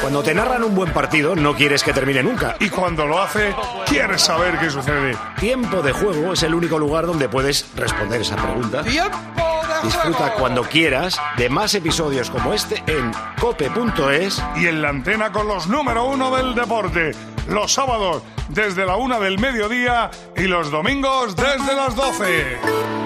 Cuando te narran un buen partido, no quieres que termine nunca. Y cuando lo hace, quieres saber qué sucede. Tiempo de Juego es el único lugar donde puedes responder esa pregunta. Disfruta cuando quieras de más episodios como este en cope.es y en la antena con los número 1 del deporte. Los sábados desde la 1 del mediodía y los domingos desde las 12.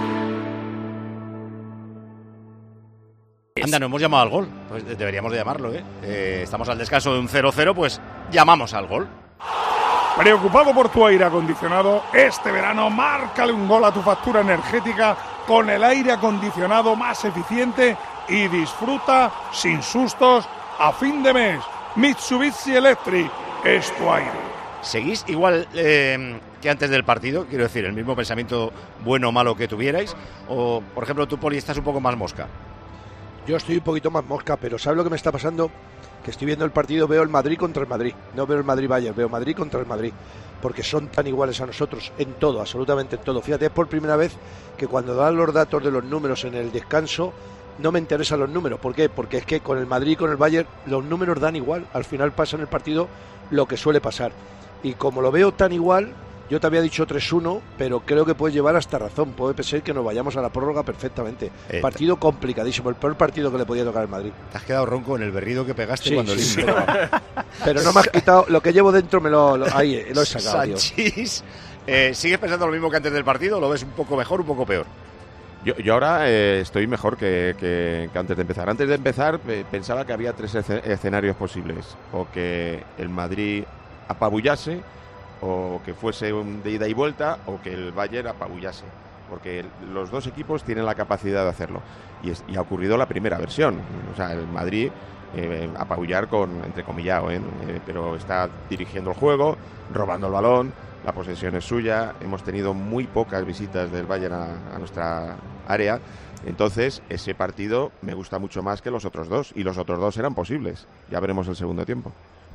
Anda, no hemos llamado al gol. Pues deberíamos de llamarlo, ¿eh? Estamos al descanso de un 0-0, pues llamamos al gol. Preocupado por tu aire acondicionado, este verano márcale un gol a tu factura energética con el aire acondicionado más eficiente y disfruta sin sustos a fin de mes. Mitsubishi Electric es tu aire. ¿Seguís igual que antes del partido? Quiero decir, el mismo pensamiento bueno o malo que tuvierais. O, por ejemplo, tú, Poli, estás un poco más mosca. Yo estoy un poquito más mosca, pero ¿sabes lo que me está pasando? Que estoy viendo el partido, veo el Madrid contra el Madrid. No veo el Madrid-Bayern, veo Madrid contra el Madrid. Porque son tan iguales a nosotros en todo, absolutamente en todo. Fíjate, es por primera vez que cuando dan los datos de los números en el descanso, no me interesan los números. ¿Por qué? Porque es que con el Madrid y con el Bayern los números dan igual. Al final pasa en el partido lo que suele pasar. Y como lo veo tan igual, yo te había dicho 3-1, pero creo que puedes llevar hasta razón. Puede ser que nos vayamos a la prórroga perfectamente. Partido complicadísimo, el peor partido que le podía tocar al Madrid. Te has quedado ronco en el berrido que pegaste sí, cuando sí, pero no me has quitado, lo que llevo dentro ahí lo he sacado. Sanchís, ¿sigues pensando lo mismo que antes del partido o lo ves un poco mejor, un poco peor? Yo ahora estoy mejor que antes de empezar. Antes de empezar pensaba que había 3 escenarios posibles. O que el Madrid apabullase, o que fuese un de ida y vuelta, o que el Bayern apabullase, porque los dos equipos tienen la capacidad de hacerlo, y ha ocurrido la primera versión. O sea, el Madrid apabullar con entrecomillado, pero está dirigiendo el juego, robando el balón, la posesión es suya, hemos tenido muy pocas visitas del Bayern a nuestra área, entonces ese partido me gusta mucho más que los otros dos, y los otros dos eran posibles. Ya veremos el segundo tiempo.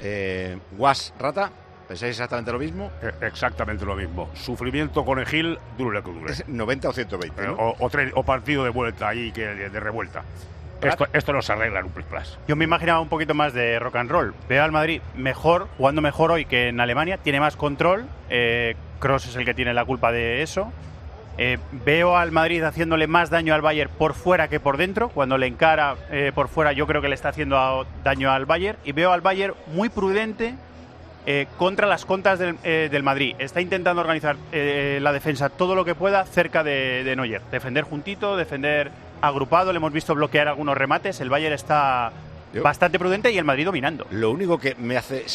Guas, Rata, ¿pensáis exactamente lo mismo? Exactamente lo mismo. Sufrimiento conejil, dure que dure. 90 o 120, ¿no? O partido de vuelta ahí, que de revuelta. Esto no se arregla en un plus. Yo me imaginaba un poquito más de rock and roll. Veo al Madrid mejor, jugando mejor hoy que en Alemania. Tiene más control. Kroos es el que tiene la culpa de eso. Veo al Madrid haciéndole más daño al Bayern por fuera que por dentro. Cuando le encara por fuera, yo creo que le está haciendo daño al Bayern. Y veo al Bayern muy prudente contra las contras del Madrid. Está intentando organizar la defensa todo lo que pueda cerca de Neuer. Defender juntito, defender agrupado. Le hemos visto bloquear algunos remates. El Bayern está bastante prudente y el Madrid dominando. Lo único que me hace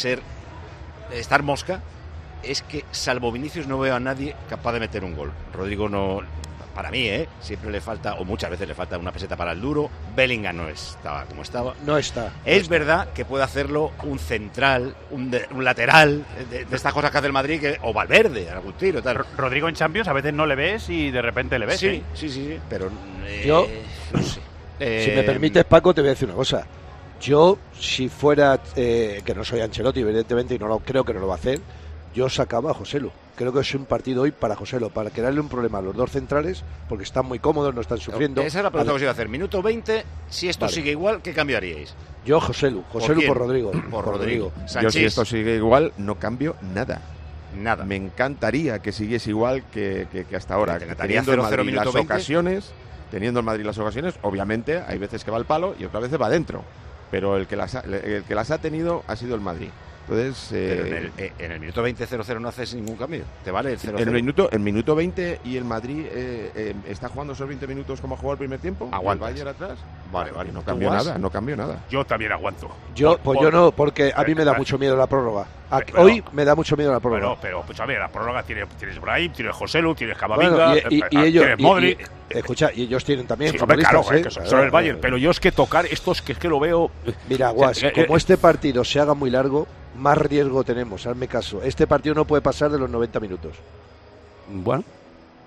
estar mosca es que, salvo Vinicius, no veo a nadie capaz de meter un gol. Rodrigo no, para mí, siempre le falta, o muchas veces le falta una peseta para el duro. Bellingham no estaba como estaba. No está. Es verdad que puede hacerlo un central, un lateral, de estas cosas que hace el Madrid, o Valverde, algún tiro, tal. Rodrigo en Champions a veces no le ves y de repente le ves. Sí, pero yo no sé. Si me permites, Paco, te voy a decir una cosa. Yo, si fuera, que no soy Ancelotti, evidentemente, y creo que no lo va a hacer, yo sacaba a Joselu. Creo que es un partido hoy para Joselu, para crearle un problema a los dos centrales, porque están muy cómodos, no están sufriendo. Esa es la pregunta que os iba a hacer. Minuto 20, si esto sigue igual, ¿qué cambiaríais? Yo, Joselu por Rodrigo. Por Rodrigo. Yo, si esto sigue igual, no cambio nada. Nada. Me encantaría que siguiese igual que hasta ahora. Teniendo el Madrid las ocasiones, obviamente, hay veces que va al palo y otras veces va adentro. Pero el que las ha tenido ha sido el Madrid. Entonces, pero en el minuto 20 0-0 no haces ningún cambio. ¿Te vale el 0-0? En minuto 20 y el Madrid está jugando esos 20 minutos como ha jugado el primer tiempo. Aguanta. El Bayern atrás. Vale. No cambió nada. Yo también aguanto. Yo no, porque a mí me da mucho miedo la prórroga. Hoy me da mucho miedo la prórroga. Pero escúchame, la prórroga tienes Brahim, tienes Joselu, tienes Camavinga, y ellos, tienes Modric. Escucha, y ellos tienen también. Sí, claro, es que son el Bayern. Pero yo es que tocar estos, que es que lo veo. Mira, Guas, como este partido se haga muy largo, más riesgo tenemos, hazme caso. Este partido no puede pasar de los 90 minutos. Bueno.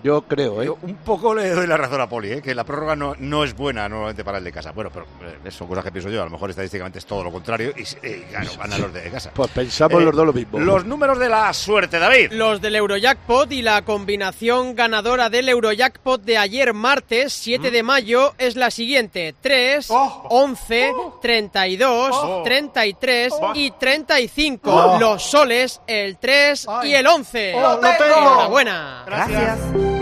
Yo creo, Yo un poco le doy la razón a Poli, que la prórroga no es buena normalmente para el de casa. Bueno, pero son cosas que pienso yo. A lo mejor estadísticamente es todo lo contrario y claro, ganan los de casa. Pues pensamos los dos lo mismo. Los números de la suerte, David. Los del Eurojackpot y la combinación ganadora del Eurojackpot de ayer martes, 7 de mayo, es la siguiente: 3, 11, 32, 33 y 35. Los soles, el 3 y el 11. Enhorabuena. Gracias.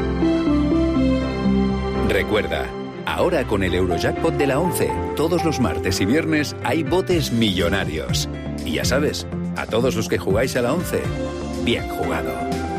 Recuerda, ahora con el Eurojackpot de la 11, todos los martes y viernes hay botes millonarios. Y ya sabes, a todos los que jugáis a la 11, bien jugado.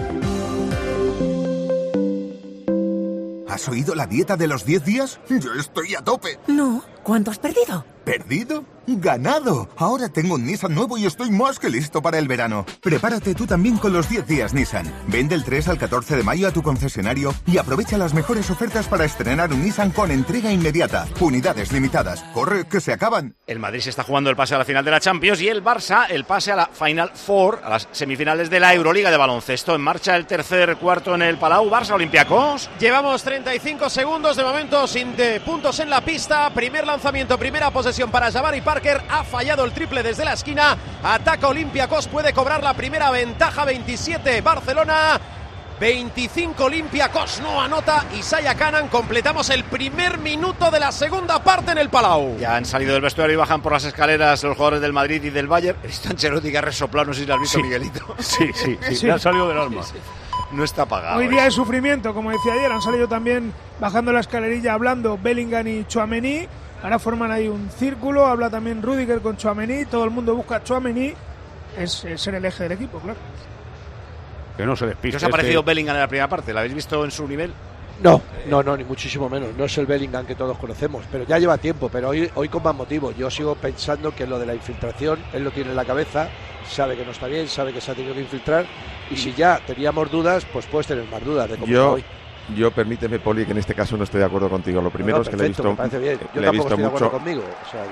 ¿Has oído la dieta de los 10 días? Yo estoy a tope. No, ¿cuánto has perdido? ¿Perdido? ¡Ganado! Ahora tengo un Nissan nuevo y estoy más que listo para el verano. Prepárate tú también con los 10 días Nissan. Ven del 3 al 14 de mayo a tu concesionario y aprovecha las mejores ofertas para estrenar un Nissan con entrega inmediata. Unidades limitadas. ¡Corre, que se acaban! El Madrid se está jugando el pase a la final de la Champions y el Barça el pase a la Final Four, a las semifinales de la Euroliga de baloncesto. En marcha el tercer cuarto en el Palau. Barça Olympiacos. Llevamos 35 segundos de momento sin puntos en la pista. Primer lanzamiento, primera posesión para Jabari Parker. Ha fallado el triple desde la esquina. Ataca Olympiacos, puede cobrar la primera ventaja. 27 Barcelona, 25 Olympiacos. No anota Isaiah Canaan. Completamos el primer minuto de la segunda parte en el Palau. Ya han salido del vestuario y bajan por las escaleras los jugadores del Madrid y del Bayern. Está Ancelotti que ha resoplado, no sé si lo has visto, Miguelito. Sí. Le ha salido del alma. No está apagado. Hoy día de sufrimiento, como decía ayer, han salido también bajando la escalerilla hablando Bellingham y Tchouaméni. Ahora forman ahí un círculo, habla también Rüdiger con Tchouaméni, todo el mundo busca a Tchouaméni, es ser el eje del equipo, claro. Que no se despiste. ¿Qué os ha parecido Bellingham en la primera parte? ¿La habéis visto en su nivel? No, ni muchísimo menos. No es el Bellingham que todos conocemos, pero ya lleva tiempo, pero hoy con más motivo. Yo sigo pensando que lo de la infiltración, él lo tiene en la cabeza, sabe que no está bien, sabe que se ha tenido que infiltrar, y si ya teníamos dudas, pues puedes tener más dudas de cómo está hoy. Yo, permíteme, Poli, que en este caso no estoy de acuerdo contigo. Lo primero es que perfecto, le he visto, me parece bien. Yo le he tampoco visto estoy de mucho acuerdo conmigo.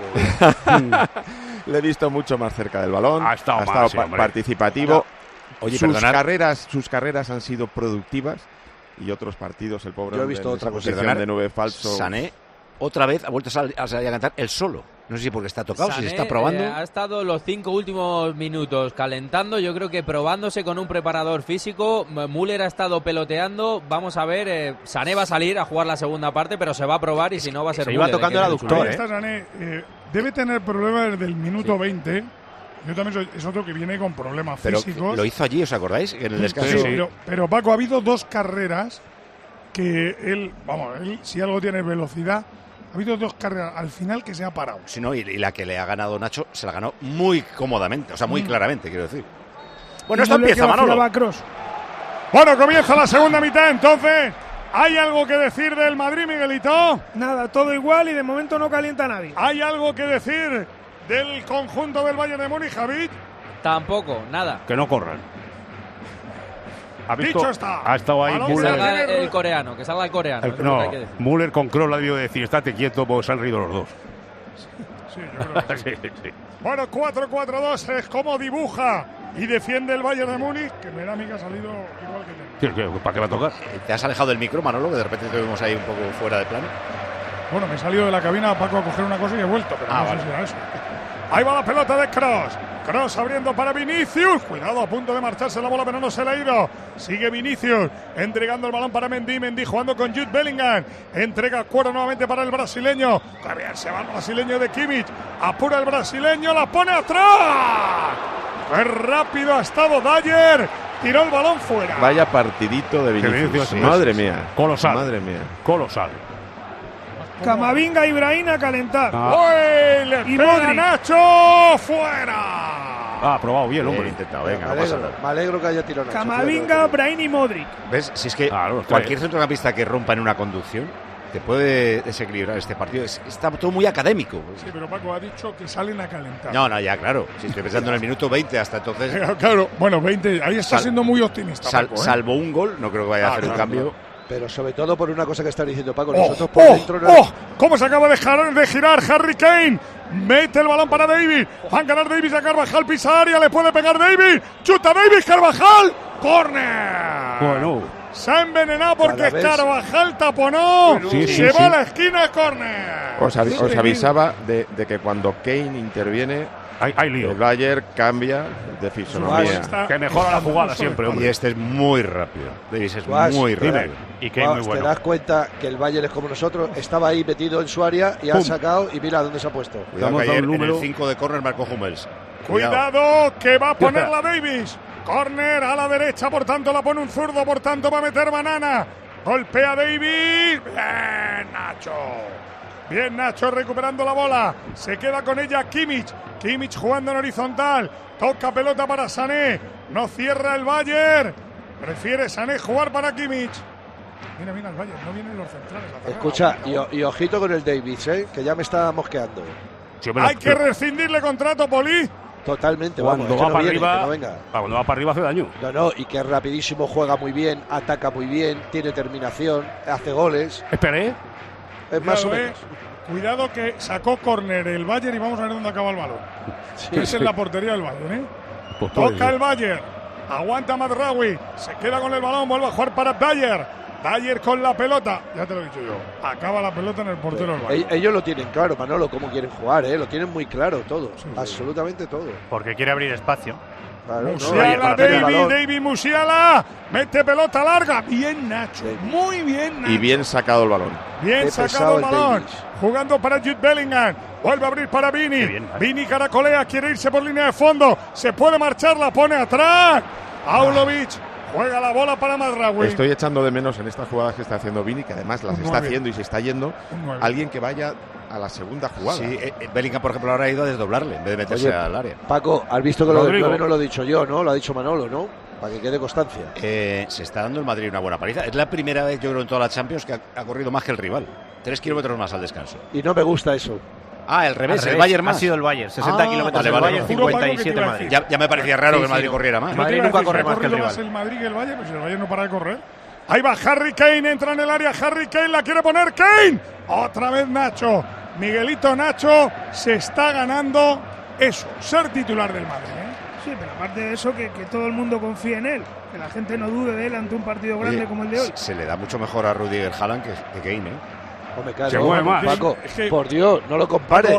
O sea que... le he visto mucho más cerca del balón. Ha estado participativo. Oye, sus carreras han sido productivas y otros partidos el pobre. Yo he visto otra cosa. De 9 falso. Sané otra vez ha vuelto a salir a cantar él solo. No sé si porque está tocado, Sané, si se está probando. Ha estado los 5 últimos minutos calentando, yo creo que probándose con un preparador físico. Müller ha estado peloteando. Vamos a ver, Sané va a salir a jugar la segunda parte, pero se va a probar y si no va a ser Müller. Se iba tocando el aductor. Sané debe tener problemas desde el minuto 20. Yo también es otro que viene con problemas físicos. Lo hizo allí, ¿os acordáis? En el descanso. Sí. Pero Paco, ha habido 2 carreras que él, si algo tiene velocidad. Ha habido 2 carreras al final que se ha parado. Sí, no, y la que le ha ganado Nacho se la ganó muy cómodamente, o sea, muy claramente, quiero decir. Bueno, esto empieza, Manolo. Bueno, comienza la segunda mitad, entonces. ¿Hay algo que decir del Madrid, Miguelito? Nada, todo igual y de momento no calienta a nadie. ¿Hay algo que decir del conjunto del Bayern de Múnich, Javid? Tampoco, nada. Que no corran. Dicho está. Ha estado ahí Müller. Que salga el coreano, que salga el coreano. No, Müller con Kroos le ha debido decir, estate quieto, porque se han reído los dos. Sí, yo creo que sí. Bueno, 4-4-2 es como dibuja y defiende el Bayern de Múnich, que me da a mí que ha salido igual que yo. ¿Para qué va a tocar? ¿Te has alejado del micro, Manolo, que de repente te vemos ahí un poco fuera de plano? Bueno, me he salido de la cabina, Paco, a coger una cosa y he vuelto, pero no sé si era eso. Ahí va la pelota de Kroos. Kroos abriendo para Vinicius. Cuidado, a punto de marcharse la bola, pero no se le ha ido. Sigue Vinicius, entregando el balón para Mendy. Mendy jugando con Jude Bellingham. Entrega cuero nuevamente para el brasileño. Que bien se va el brasileño de Kimmich. Apura el brasileño, la pone atrás. ¡Qué rápido ha estado Dyer! Tiró el balón fuera. Vaya partidito de Vinicius. Madre mía. Colosal. Madre mía. Colosal. Camavinga y Brahim a calentar. ¡Uy! Le pega Nacho! ¡Fuera! Ha probado bien, hombre. Intentado, venga, no pasa nada. Me alegro que haya tirado Nacho. Camavinga, Brahim y Modric. ¿Ves? Si es que cualquier centrocampista que rompa en una conducción te puede desequilibrar este partido. Está todo muy académico. Sí, pero Paco ha dicho que salen a calentar. No, ya, claro. Si estoy pensando en el minuto 20 hasta entonces. Claro, bueno, 20. Ahí está siendo muy optimista. Paco, salvo un gol, no creo que vaya a hacer un cambio. Pero sobre todo por una cosa que está diciendo Paco, nosotros por dentro no... ¿Cómo se acaba de girar Harry Kane? Mete el balón para David. Van a ganar Davis a Carvajal, pisa área, le puede pegar Davis. Chuta Davis, Carvajal. ¡Córner! Bueno. Se ha envenenado porque Carvajal taponó. Se va a la esquina, córner. Os avisaba de que cuando Kane interviene, hay lío. El Bayern cambia de fisonomía. Que mejora la jugada siempre, hombre. Y este es muy rápido. Davis es muy rápido. Y Kane muy bueno. Te das cuenta que el Bayern es como nosotros. Estaba ahí metido en su área y ha sacado y mira dónde se ha puesto. Cuidado que ayer en el 5 de córner marcó Hummels. Cuidado que va a ponerla Davis. Córner a la derecha, por tanto la pone un zurdo, por tanto va a meter Banana. Golpea Davis. Bien, Nacho. Bien, Nacho recuperando la bola. Se queda con ella Kimmich. Kimmich jugando en horizontal. Toca pelota para Sané. No cierra el Bayern. Prefiere Sané jugar para Kimmich. Mira el Bayern. No vienen los centrales. Escucha, y ojito con el Davis, que ya me está mosqueando. Hay que rescindirle contrato, Poli. Totalmente, cuando va para arriba, cuando va para arriba hace daño. No, y que rapidísimo, juega muy bien, ataca muy bien, tiene terminación, hace goles. Esperé. Es más o menos. Cuidado que sacó córner el Bayern y vamos a ver dónde acaba el balón. Es en la portería del Bayern, Pues toca el Bayern. Aguanta Mazraoui. Se queda con el balón, vuelve a jugar para Dyer. Dyer con la pelota. Ya te lo he dicho yo. Acaba la pelota en el portero del Bayern. Ellos lo tienen claro, Manolo, cómo quieren jugar, Lo tienen muy claro todo. Absolutamente todo. Porque quiere abrir espacio. Claro, Musiala, David Musiala, mete pelota larga. Bien, Nacho. Muy bien, Nacho. Y bien sacado el balón. Bien sacado el balón. Jugando para Jude Bellingham. Vuelve a abrir para Vini. Vini caracolea, quiere irse por línea de fondo. Se puede marchar, la pone atrás. Paulovic juega la bola para Mazraoui. Estoy echando de menos en estas jugadas que está haciendo Vini, que además las está haciendo y se está yendo. Alguien que vaya a la segunda jugada. Sí, Bellingham, por ejemplo, ahora ha ido a desdoblarle en vez de meterse al área. Paco, has visto que lo del 9 no lo he dicho yo, ¿no? Lo ha dicho Manolo, ¿no? Para que quede constancia. Se está dando el Madrid una buena paliza. Es la primera vez, yo creo, en toda la Champions que ha corrido más que el rival. 3 kilómetros más al descanso. Y no me gusta eso. El revés, el Bayern más. Ha sido el Bayern, 60 kilómetros el Bayern, 57 Madrid. Ya me parecía raro que el Madrid corriera más. Madrid nunca corre más que el rival. El Madrid que el Bayern, pues el Bayern no para de correr. Ahí va Harry Kane, entra en el área, Harry Kane, la quiere poner Kane. Otra vez Nacho. Miguelito Nacho se está ganando eso, ser titular del Madrid. Sí, pero aparte de eso, que todo el mundo confíe en él. Que la gente no dude de él ante un partido grande como el de hoy. Se le da mucho mejor a Rudiger Haaland que Kane, Hombre, claro, Paco, por Dios, no lo compares.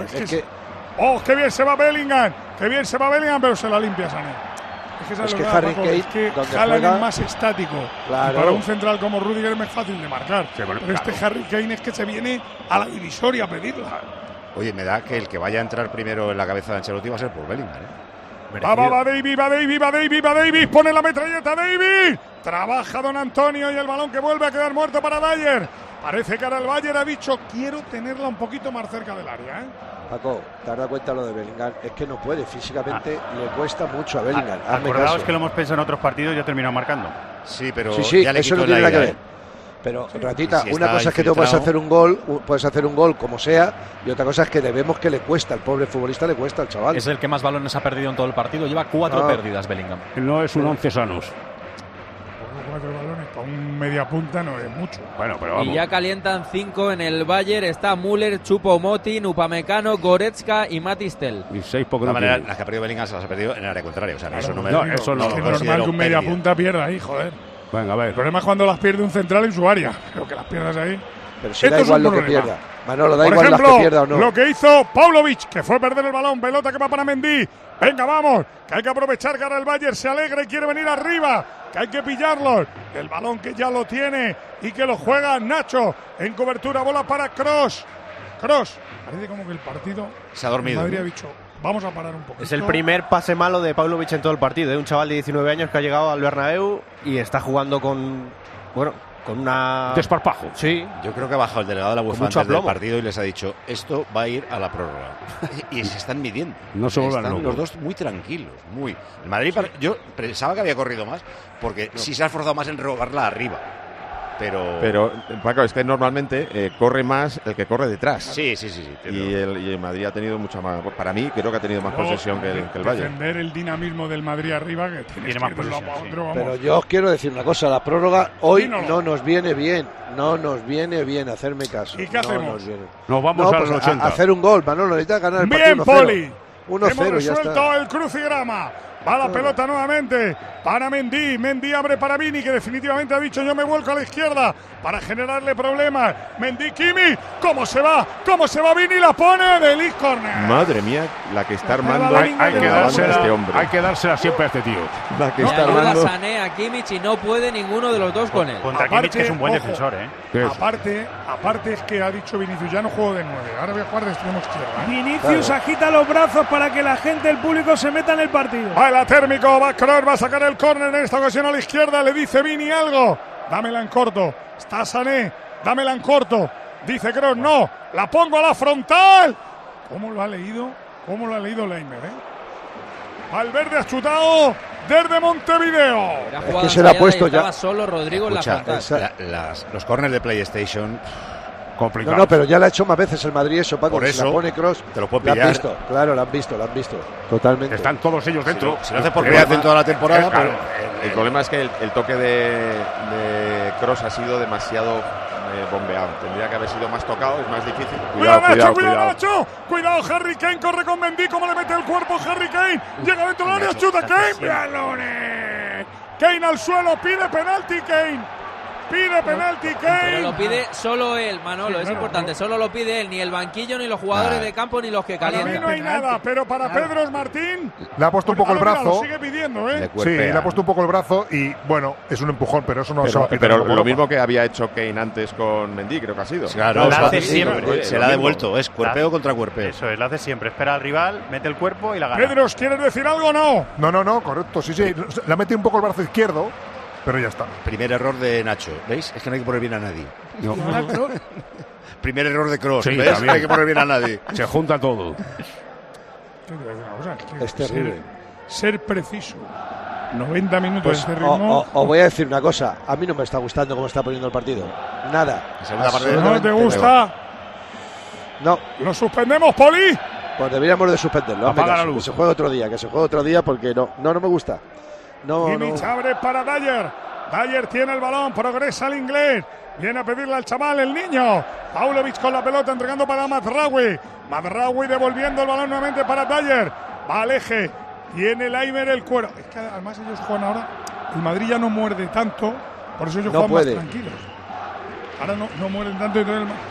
¡Oh, qué bien se va Bellingham! ¡Qué bien se va Bellingham! Pero se la limpia Sané. Es que Harry Kane, Haaland es más estático. Claro. Y para un central como Rudiger es más fácil de marcar. Sí, pero este Harry Kane es que se viene a la divisoria a pedirla. Oye, me da que el que vaya a entrar primero en la cabeza de Ancelotti va a ser por Bellingham, Va Davis, pone la metralleta Davis. Trabaja Don Antonio y el balón que vuelve a quedar muerto para Dyer. Parece que ahora el Bayern ha dicho, quiero tenerla un poquito más cerca del área. Paco, ¿te has dado cuenta lo de Bellingham? Es que no puede, físicamente le cuesta mucho a Bellingham. Acordaos que lo hemos pensado en otros partidos y ha terminado marcando. Sí, pero ya le eso no tiene nada que ver. Pero, Ratita, una cosa es que tú puedes hacer un gol como sea, y otra cosa es que debemos que le cuesta, al pobre futbolista le cuesta al chaval. Es el que más balones ha perdido en todo el partido, lleva 4 pérdidas Bellingham. No es un 11 sanos. 4 balones para un media punta no es mucho. Bueno, pero vamos. Y ya calientan 5 en el Bayern. Está Müller, Choupo-Moting, Upamecano, Goretzka y Matistel. Y 6 porque de manera, las que ha perdido Bellingham se las ha perdido en el área contraria. O sea, claro, eso no me es normal que un media punta pierda ahí, joder. Venga, a ver. El problema es cuando las pierde un central en su área. Pero que las pierdas ahí. Pero si da igual lo que pierda. Manolo, da igual las que pierda o no. Lo que hizo Paulovic, que fue perder el balón, pelota que va para Mendy. Venga, vamos, que hay que aprovechar que ahora el Bayern se alegra y quiere venir arriba, que hay que pillarlos. El balón que ya lo tiene y que lo juega Nacho en cobertura, bola para Kroos. Parece como que el partido se ha dormido. Madrid ha dicho, vamos a parar un poquito. Es el primer pase malo de Paulovic en todo el partido, un chaval de 19 años que ha llegado al Bernabéu y está jugando con una... desparpajo. Sí. Yo creo que ha bajado el delegado de la UEFA antes del partido y les ha dicho, esto va a ir a la prórroga. Y se están midiendo. No se vuelvan locos. Los dos muy tranquilos, muy. El Madrid, yo pensaba que había corrido más, porque sí se ha esforzado más en robarla arriba. Pero Paco, es que normalmente corre más el que corre detrás. Sí. Y el Madrid ha tenido mucha más. Para mí, creo que ha tenido más posesión que el Bayern. Defender el dinamismo del Madrid arriba, que tiene más posesión. Pero yo os quiero decir una cosa: la prórroga hoy no nos viene bien. No nos viene bien, hacerme caso. ¿Y qué hacemos? Nos vamos a los 80. Hacer un gol, Manolo, necesita ganar el partido. Bien, Poli. 1-0, hemos ya resuelto está. el crucigrama. Va la pelota nuevamente para Mendy. Mendy abre para Vini, que definitivamente ha dicho yo me vuelco a la izquierda para generarle problemas. Mendy, Kimi, ¿cómo se va? Vini, la pone de Lee Corner. Madre mía, la que está armando hay que dársela, este hombre. hay que dársela siempre a este tío. La que está armando. Sané a Kimmich y no puede ninguno de los dos con él. Contra Kimmich, que es un buen defensor, Aparte es que ha dicho Vinicius, ya no juego de 9, ahora voy a jugar de extremo izquierdo. Vinicius agita los brazos para que la gente, el público, se meta en el partido. Va el térmico, va Kroos, va a sacar el córner en esta ocasión a la izquierda, le dice Vini algo. Dámela en corto, está Sané, dámela en corto. Dice Kroos, no, la pongo a la frontal. ¿Cómo lo ha leído Leimer, Valverde ha chutado desde Montevideo. Es que se la ha puesto ya. Estaba solo Rodrigo en la frontal. Los corners de PlayStation... complicado. No, pero ya lo ha hecho más veces el Madrid eso, Paco. Por eso, si la pone Kroos, te lo puedo pillar. Lo han visto, claro, lo han visto. Totalmente. Están todos ellos dentro. Si lo hace porque hacen toda la temporada. Claro, el problema es que el toque de Kroos ha sido demasiado bombeado. Tendría que haber sido más tocado, es más difícil. Cuidado, Nacho. Cuidado, Harry Kane corre con Mendy. ¿Cómo le mete el cuerpo Harry Kane? Llega dentro del área, chuta Kane. ¡Balones! Kane al suelo, pide penalti Kane. Pero lo pide solo él, Manolo, es importante, solo lo pide él, ni el banquillo, ni los jugadores de campo, ni los que calientan. Para mí no hay nada, pero para Pedro Martín le ha puesto un poco el brazo. Lo sigue pidiendo, Sí, le ha puesto un poco el brazo y bueno, es un empujón, pero eso no se va a pitar. Pero lo mismo que había hecho Kane antes con Mendy, creo que ha sido. Claro, lo hace siempre, se la ha devuelto, es cuerpeo contra cuerpeo. Eso es, lo hace siempre, espera al rival, mete el cuerpo y la gana. Pedro, ¿quieres decir algo o no? No, correcto, sí, le ha metido un poco el brazo izquierdo. Pero ya está. Primer error de Nacho, ¿veis? Es que no hay que poner bien a nadie. No. Primer error de Kroos, ¿ves? No hay que poner bien a nadie. Se junta todo. Es terrible. Ser preciso. 90 minutos pues, de este ritmo. Os voy a decir una cosa. A mí no me está gustando cómo está poniendo el partido. Nada. ¿No te gusta? No. ¿Lo suspendemos, Poli? Pues deberíamos de suspenderlo. Que se juegue otro día, porque no me gusta. Kimmich abre para Dyer. Dyer tiene el balón, progresa el inglés. Viene a pedirle al chaval, el niño. Paulovic con la pelota, entregando para Mazraoui. Mazraoui devolviendo el balón nuevamente para Dyer. Va al eje. Tiene Leimer el cuero. Es que además ellos juegan ahora. El Madrid ya no muerde tanto. Por eso ellos juegan más tranquilos. Ahora no mueren tanto.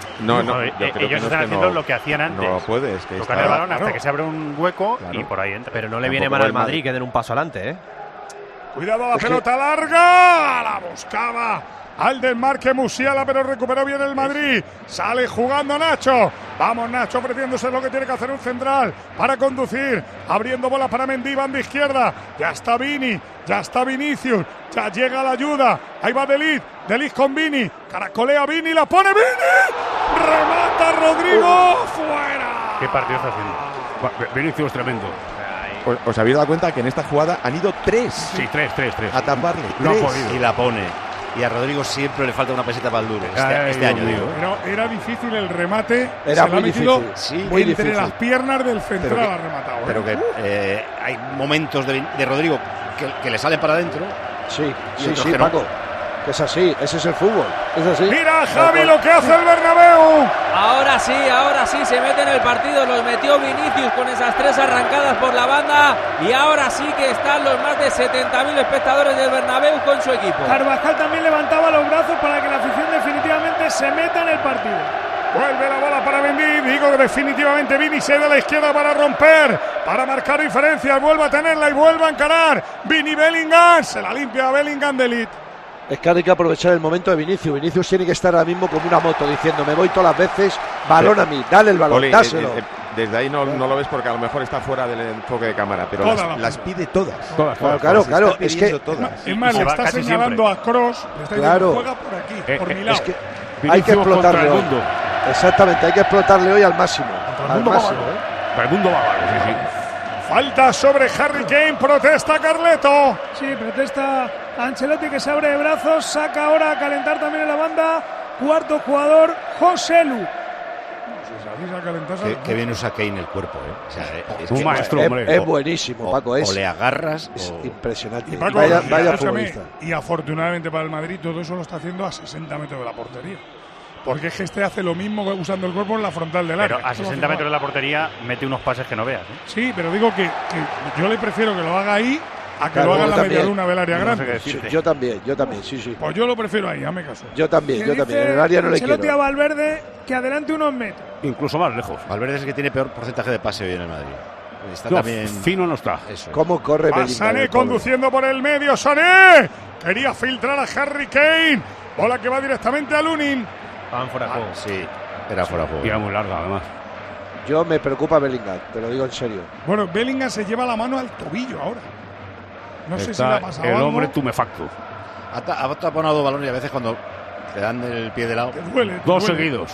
Ellos están haciendo lo que hacían antes. No puedes. Tocar el balón hasta que se abre un hueco y por ahí entra. Pero no le viene mal al Madrid que den un paso adelante, Cuidado, la pelota larga. La buscaba al desmarque Musiala, pero recuperó bien el Madrid. Sale jugando Nacho. Vamos, Nacho, ofreciéndose lo que tiene que hacer un central para conducir. Abriendo bola para Mendy, banda izquierda. Ya está Vini, ya está Vinicius. Ya llega la ayuda. Ahí va De Ligt con Vini. Caracolea Vini, la pone Vini. Remata Rodrigo. Fuera. ¿Qué partido está haciendo? Vinicius tremendo. ¿Os habéis dado cuenta que en esta jugada han ido 3? Sí, 3. A taparle. No ha podido. Y la pone. Y a Rodrigo siempre le falta una peseta para el duro. Este año, digo. Era difícil el remate. Era muy difícil. Muy entre difícil. Las piernas del central ha rematado. Pero que hay momentos de Rodrigo que le salen para adentro. Sí, Paco. Es así, ese es el fútbol. Es así. Mira, Javi, lo que hace el Bernabéu. Ahora sí se mete en el partido. Los metió Vinicius con esas 3 arrancadas por la banda. Y ahora sí que están los más de 70.000 espectadores del Bernabéu con su equipo. Carvajal también levantaba los brazos para que la afición definitivamente se meta en el partido. Vuelve la bola para Mendy. Digo que definitivamente Vini se da a la izquierda para romper, para marcar diferencias. Vuelve a tenerla y vuelve a encarar. Vini Bellingham. Se la limpia Bellingham de Ligt. Es que hay que aprovechar el momento de Vinicius. Vinicius tiene que estar ahora mismo como una moto diciendo: me voy todas las veces, balón a mí, dale el balón, Oli, dáselo. Desde ahí no lo ves porque a lo mejor está fuera del enfoque de cámara, pero las pide todas. Claro, es que es más, le está señalando a Kroos, le está diciendo: juega por aquí, por mi lado. Es que hay que explotarle hoy. Exactamente, hay que explotarle hoy al máximo. Al máximo, el mundo bávaro, sí. Falta sobre Harry Kane, protesta Carleto. Sí, protesta Ancelotti, que se abre de brazos, saca ahora a calentar también en la banda. Cuarto jugador, Joselu. Qué bien usa Kane el cuerpo, O sea, un maestro, hombre. Es buenísimo, Paco. O le agarras. Es impresionante. Y Paco, vaya futbolista. Y afortunadamente para el Madrid todo eso lo está haciendo a 60 metros de la portería. porque es que este hace lo mismo usando el cuerpo en la frontal del área. Pero a 60 metros de la portería mete unos pases que no veas. Sí, pero digo que yo le prefiero que lo haga ahí a que lo haga en la media luna del área grande. Yo también, sí. Pues yo lo prefiero ahí, hazme caso. Yo también. En el área no le quiero. Ancelotti a Valverde que adelante unos metros. Incluso más lejos. Valverde es el que tiene peor porcentaje de pase hoy en el Madrid. Está No, también fino no está. Eso. ¿Cómo corre Va Sané conduciendo por el medio. Sané quería filtrar a Harry Kane. Bola que va directamente a Lunin. Van fuera de juego. Sí, era fuera de juego. Tira muy larga, además. Yo me preocupa Bellingham, te lo digo en serio. Bueno, Bellingham se lleva la mano al tobillo ahora. No sé si le ha pasado el algo. hombre tumefacto. Ha taponado dos balones y a veces cuando te dan el pie de lado. Te duele. Dos seguidos.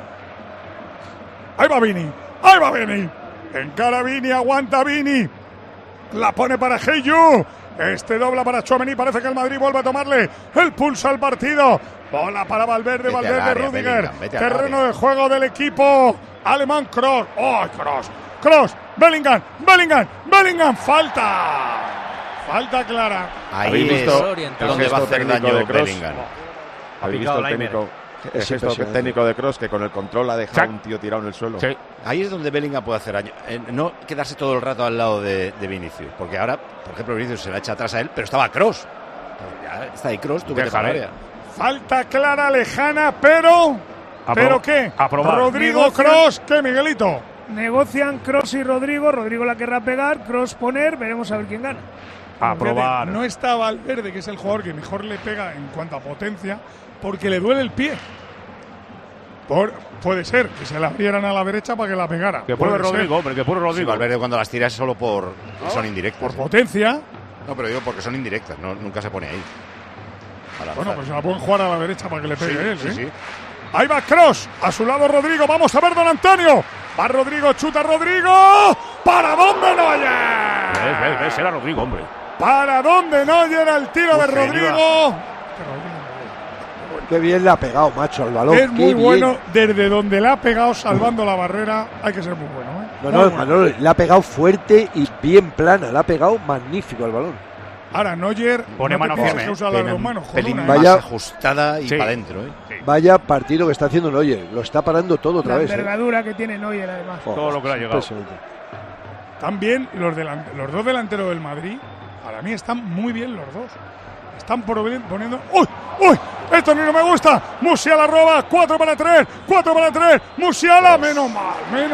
Ahí va Vini. Encara Vini, aguanta Vini. La pone para Heyu. Este dobla para Tchouaméni. Parece que el Madrid vuelve a tomarle el pulso al partido. Bola para Valverde, Rudiger. Terreno de juego del equipo alemán. Kroos. ¡Oh, Kroos! Bellingham. Falta clara. Ahí es donde va a hacer daño de Bellingham. ¿Habéis visto el gesto técnico de Kroos, que con el control ha dejado un tío tirado en el suelo? Sí. Ahí es donde Bellingham puede hacer daño. No quedarse todo el rato al lado de Vinicius. Porque ahora, por ejemplo, Vinicius se la echa atrás a él, pero estaba Kroos. Ya está ahí Kroos, tú vete para área. Falta clara, lejana, pero... ¿Pero qué? Rodrigo, Kroos, ¿qué, Miguelito? Negocian Kroos y Rodrigo. Rodrigo la querrá pegar, Kroos poner. Veremos a ver quién gana. Aprobar. No está Valverde, que es el jugador que mejor le pega en cuanto a potencia, porque le duele el pie. Puede ser que se la abrieran a la derecha para que la pegara. Que pruebe Rodrigo, hombre, que pruebe Rodrigo. Sí, Valverde cuando las tira es solo son indirectas. Por potencia. No, pero digo porque son indirectas, nunca se pone ahí. Bueno, pues se la pueden jugar a la derecha para que le pegue él. Sí. Ahí va Kroos, a su lado Rodrigo, vamos a ver don Antonio. Va Rodrigo, chuta Rodrigo. ¿Para dónde Neuer? Ves, era Rodrigo, hombre. ¿Para dónde Neuer el tiro de Rodrigo? Qué bien le ha pegado, macho, al balón. Es muy bueno desde donde le ha pegado salvando la barrera. Hay que ser muy bueno, ¿eh? Manolo, le ha pegado fuerte y bien plana. Le ha pegado magnífico al balón. Ahora Neuer pone mano firme. Que usa las dos manos, pelín más ajustada y para adentro, ¿eh? Sí. Vaya partido que está haciendo Neuer. Lo está parando todo otra vez. La envergadura que tiene Neuer, además. Todo lo que le ha llegado. También los dos delanteros del Madrid, para mí están muy bien los dos. Están poniendo... ¡Uy! Esto no me gusta. Musiala roba. 4 para 3. Musiala. Menos mal.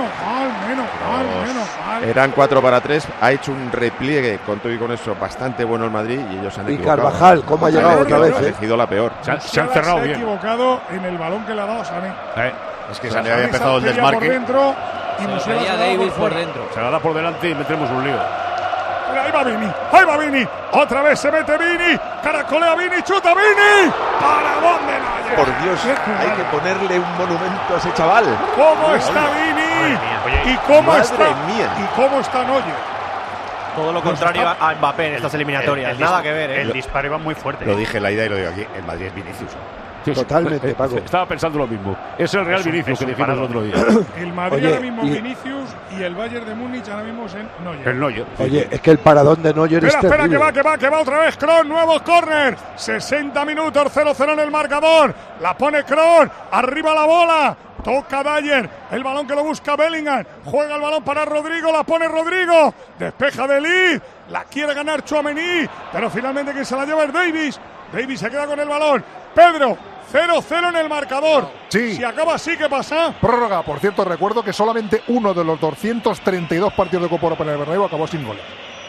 Eran 4 para 3. Ha hecho un repliegue con todo y con eso bastante bueno el Madrid y ellos han equivocado. Y Carvajal, ¿cómo ha llegado otra vez? Ha elegido la peor. Se han cerrado bien. Se ha equivocado en el balón que le ha dado Sané. Es que Sané había empezado el desmarque. Por dentro, y se Musiala veía David por dentro. Se la da por delante y metemos un lío. Ahí va Vini. Otra vez se mete Vini. Caracolea Vini. Chuta Vini. ¿Para dónde no llega? Por Dios, hay que ponerle un monumento a ese chaval. ¿Cómo está Vini? ¿Y cómo está Neuer? Todo lo contrario a Mbappé en estas eliminatorias. Nada que ver, ¿eh? El disparo iba muy fuerte. Lo dije en la ida y lo digo aquí. El Madrid es Vinicius. Totalmente, Paco. Estaba pensando lo mismo. Es el Real Vinicius que dijimos el otro día. El Madrid ahora mismo Vinicius y el Bayern de Múnich ahora mismo es Neuer. El Neuer. Oye, es que el paradón de Neuer es terrible. Espera, que va otra vez Kroos, nuevo córner. 60 minutos, 0-0 en el marcador. La pone Kroos, arriba la bola. Toca Dyer, el balón que lo busca Bellingham. Juega el balón para Rodrigo, la pone Rodrigo. Despeja de Lee, la quiere ganar Tchouaméni, pero finalmente quien se la lleva es Davis. Davis se queda con el balón. Pedro, 0-0 en el marcador. Sí. Si acaba así, ¿qué pasa? Prórroga. Por cierto, recuerdo que solamente uno de los 232 partidos de Copa Europa en el Bernabéu acabó sin gol.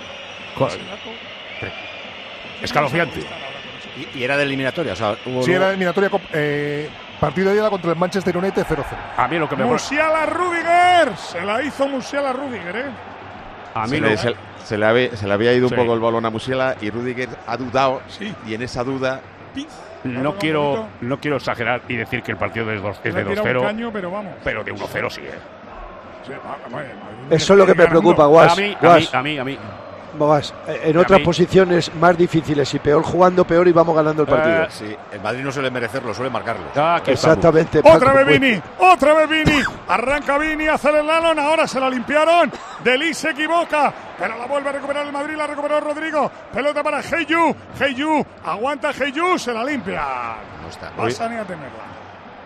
Escalofriante. Y era de eliminatoria, o sea, sí, era de eliminatoria. Partido de ida contra el Manchester United 0-0. A mí lo que me Musiala Rudiger. Se la hizo Musiala Rudiger, ¿eh? A mí se le había ido un poco el balón a Musiala y Rudiger ha dudado. Sí. Y en esa duda... No quiero exagerar y decir que el partido es de 2-0, pero de 1-0 sí, ¿eh? Eso es lo que me preocupa, Guas. A mí. Guas, en otras posiciones más difíciles y peor jugando, peor y vamos ganando el partido. Sí, el Madrid no suele merecerlo, suele marcarlo. Exactamente. Otra vez Vini. Arranca Vini, hace el slalom, ahora se la limpiaron. Delis se equivoca, pero la vuelve a recuperar el Madrid, la recuperó Rodrigo. Pelota para Heyu, aguanta Heyu, se la limpia. No está. Va Sané a tenerla.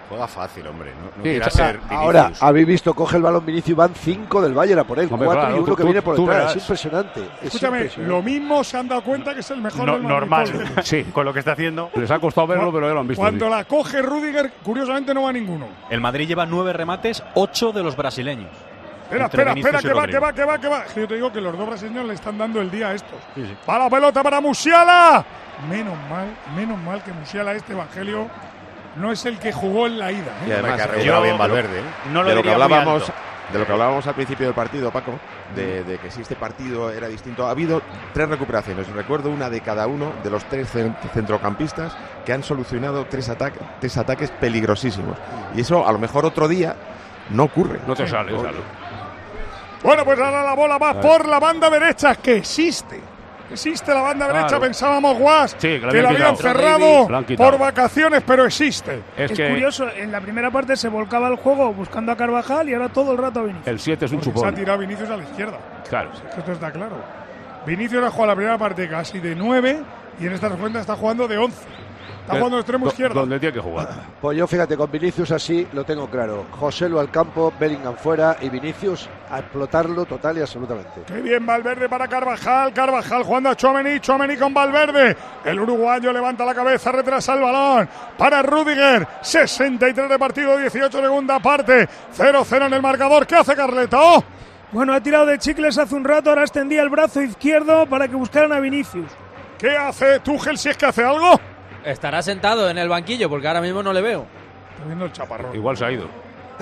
Juega fácil, hombre. No Sí, quiera ser Vinicius. ahora, habéis visto, coge el balón Vinicius y van 5 del Bayern a por él. 4 y 1 que viene por detrás. verás. Es impresionante. Escúchame, lo mismo se han dado cuenta que es el mejor del Madrid. Normal, sí, con lo que está haciendo. Les ha costado verlo, pero ya lo han visto. Cuando la coge Rüdiger, curiosamente no va ninguno. El Madrid lleva 9 remates, 8 de los brasileños. Espera, que va. Yo te digo que los dos brasileños le están dando el día a estos. Sí. Va la pelota para Musiala. Menos mal que Musiala, este Evangelio, no es el que jugó en la ida. Y además, yo bien Valverde. De lo que hablábamos al principio del partido, Paco, de que si este partido era distinto, ha habido 3 recuperaciones. Recuerdo una de cada uno de los 3 centrocampistas que han solucionado 3 ataques peligrosísimos. Y eso a lo mejor otro día no ocurre. No te sale, Bueno, pues ahora la bola va por la banda derecha, que existe la banda derecha. Pensábamos, Guas, que la habían cerrado por vacaciones, pero existe. Es curioso, en la primera parte se volcaba el juego buscando a Carvajal y ahora todo el rato a Vinicius. El 7 es un chupón. Se ha tirado Vinicius a la izquierda. Claro. Es que esto está claro. Vinicius ha jugado la primera parte casi de 9 y en esta cuenta está jugando de 11. Está jugando de extremo izquierdo. ¿Dónde tiene que jugar? Pues yo, fíjate, con Vinicius así lo tengo claro. Joselu al campo, Bellingham fuera y Vinicius a explotarlo total y absolutamente. Qué bien Valverde para Carvajal. Carvajal jugando a Tchouaméni con Valverde. El uruguayo levanta la cabeza, retrasa el balón para Rüdiger. 63 de partido, 18 segunda parte. 0-0 en el marcador. ¿Qué hace Carleto? Bueno, ha tirado de chicles hace un rato, ahora extendía el brazo izquierdo para que buscaran a Vinicius. ¿Qué hace Tuchel si es que hace algo? Estará sentado en el banquillo porque ahora mismo no le veo. Está viendo el chaparrón. Igual se ha ido.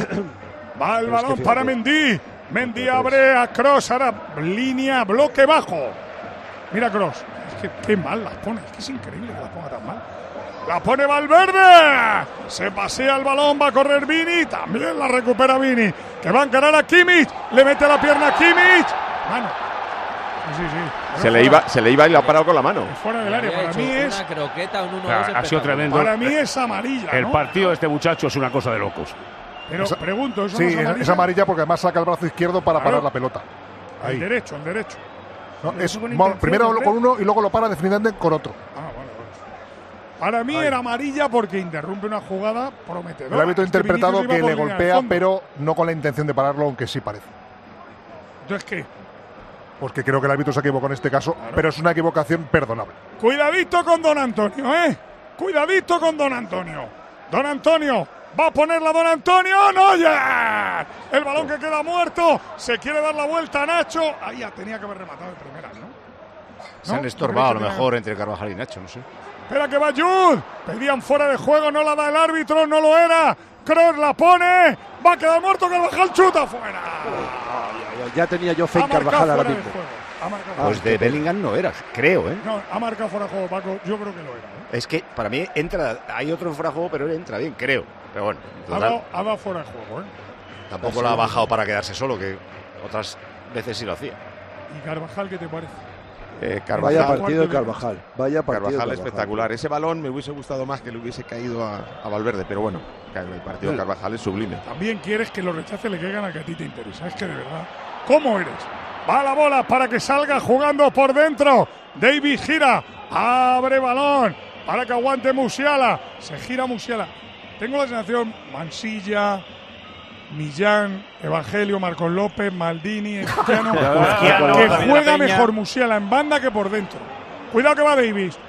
Va el balón para Mendy. Mendy abre a Kroos. Ahora línea, bloque bajo. Mira Kroos. Es que qué mal las pone. Es que es increíble que las ponga tan mal. La pone Valverde. Se pasea el balón. Va a correr Vini. También la recupera Vini. Que va a encarar a Kimmich. Le mete la pierna a Kimmich. Mano. Sí. Se le iba y lo ha parado con la mano. Fuera del área. Para mí es una croqueta, un 1-2. Ha sido tremendo. Para mí es amarilla. El partido de este muchacho es una cosa de locos. Pero pregunto, ¿eso sí, no es amarilla? Es amarilla porque además saca el brazo izquierdo para parar la pelota. Ahí. El derecho. No, primero con uno y luego lo para definitivamente con otro. Vale. Para mí era amarilla porque interrumpe una jugada prometedora. El árbitro ha interpretado que le golpea, pero no con la intención de pararlo, aunque sí parece. Entonces, ¿qué? Porque creo que el árbitro se equivocó en este caso, pero es una equivocación perdonable. Cuidadito con Don Antonio, Cuidadito con Don Antonio. Don Antonio, va a ponerla Don Antonio, ¡Neuer! El balón que queda muerto, se quiere dar la vuelta a Nacho. Ahí ya tenía que haber rematado de primeras, ¿no? Se han estorbado a lo mejor entre Carvajal y Nacho, no sé. Espera que va Jude. Pedían fuera de juego, no la da el árbitro, no lo era. Kroos la pone, va a quedar muerto, Carvajal chuta fuera. Ya tenía yo fe en Carvajal ahora mismo. Pues de Bellingham no era, creo, No, ha marcado fuera de juego, Paco, yo creo que lo era. Es que para mí entra, hay otro fuera de juego, pero él entra bien, creo. Pero bueno, ha dado fuera de juego, Tampoco lo ha bajado para quedarse solo, que otras veces sí lo hacía. ¿Y Carvajal qué te parece? Vaya partido de Carvajal. Carvajal espectacular. Ese balón me hubiese gustado más que le hubiese caído a Valverde, pero bueno, el partido de Carvajal es sublime. También quieres que los rechaces le caigan a que a ti te interesa. Es que de verdad, ¿cómo eres? Va la bola para que salga jugando por dentro. David gira, abre balón para que aguante Musiala. Se gira Musiala. Tengo la sensación, Mansilla, Millán, Evangelio, Marcos López, Maldini, Cristiano, que juega mejor Musiala en banda que por dentro. Cuidado que va Davis.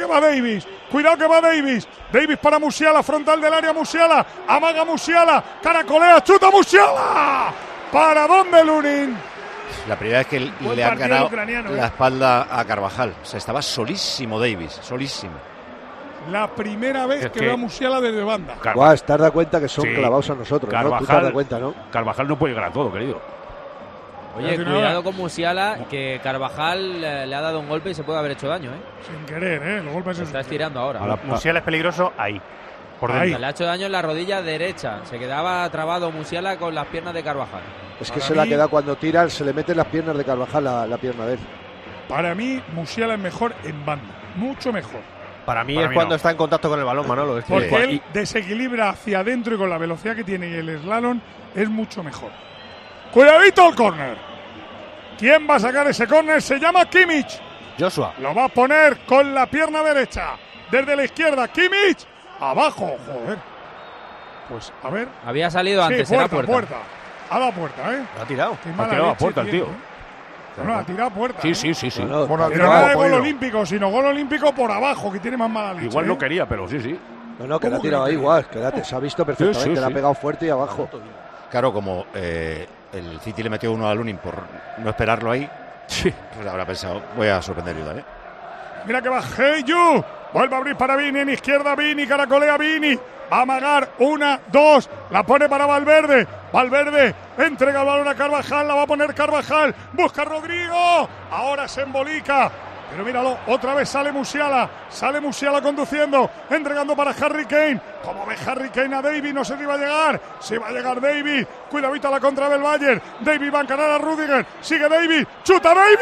Davis para Musiala, frontal del área Musiala. Amaga Musiala, caracolea, chuta Musiala. ¿Para dónde Lunin? La primera vez que le han ganado la espalda a Carvajal. O sea, estaba solísimo Davis, solísimo. La primera vez que veo a Musiala desde banda. Estás de cuenta que son clavados a nosotros, Carvajal, ¿no? Tú te das cuenta, ¿no? Carvajal no puede llegar a todo, querido. Oye, cuidado con Musiala, que Carvajal le ha dado un golpe y se puede haber hecho daño, Sin querer, los golpes se está estirando ahora. Musiala es peligroso ahí. Por dentro. Le ha hecho daño en la rodilla derecha. Se quedaba trabado Musiala con las piernas de Carvajal. Es que se la queda cuando tira, se le meten las piernas de Carvajal la pierna de él. Para mí, Musiala es mejor en banda. Mucho mejor. Para mí cuando está en contacto con el balón, Manolo. Porque él desequilibra hacia adentro y con la velocidad que tiene y el slalom es mucho mejor. Cuidadito el córner. ¿Quién va a sacar ese córner? Se llama Kimmich. Joshua. Lo va a poner con la pierna derecha. Desde la izquierda, Kimmich. Abajo, joder. Pues, a ver. Había salido antes, era puerta. A la puerta, ¿eh? Lo ha tirado. Ha tirado a puerta el tío. No, ha tirado a puerta. Sí. Bueno, pero no de gol olímpico, sino gol olímpico por abajo, que tiene más mala leche. Igual no quería, pero sí. No, que la ha tirado ahí igual. Que se ha visto perfectamente. La ha pegado fuerte y abajo. Claro, como el City le metió uno a Lunin por no esperarlo ahí, pues habrá pensado, voy a sorprender yo también. Mira que va Heyu. Vuelve a abrir para Vini, en izquierda Vini, caracolea Vini. Va a amagar, 1, 2, la pone para Valverde. Valverde entrega el balón a Carvajal, la va a poner Carvajal. Busca a Rodrigo. Ahora se embolica. Pero míralo, otra vez sale Musiala conduciendo, entregando para Harry Kane. Como ve Harry Kane a David, no sé si va a llegar. Si va a llegar David, cuidadito a la contra del Bayern. David va a encarar a Rudiger, sigue David, chuta David.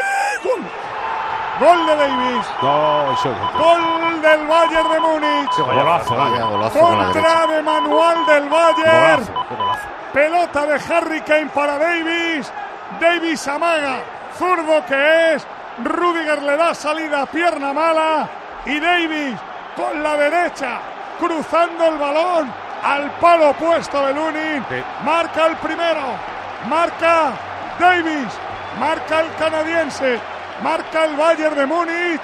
Gol de Davis. Gol del Bayern de Múnich. Golazo contra de manual del Bayern. Pelota de Harry Kane para Davis. Davis amaga, zurdo que es. Rudiger le da salida, pierna mala. Y Davis con la derecha, cruzando el balón al palo opuesto de Lunin. Marca el primero. Marca Davis. Marca el canadiense. Marca el Bayern de Múnich.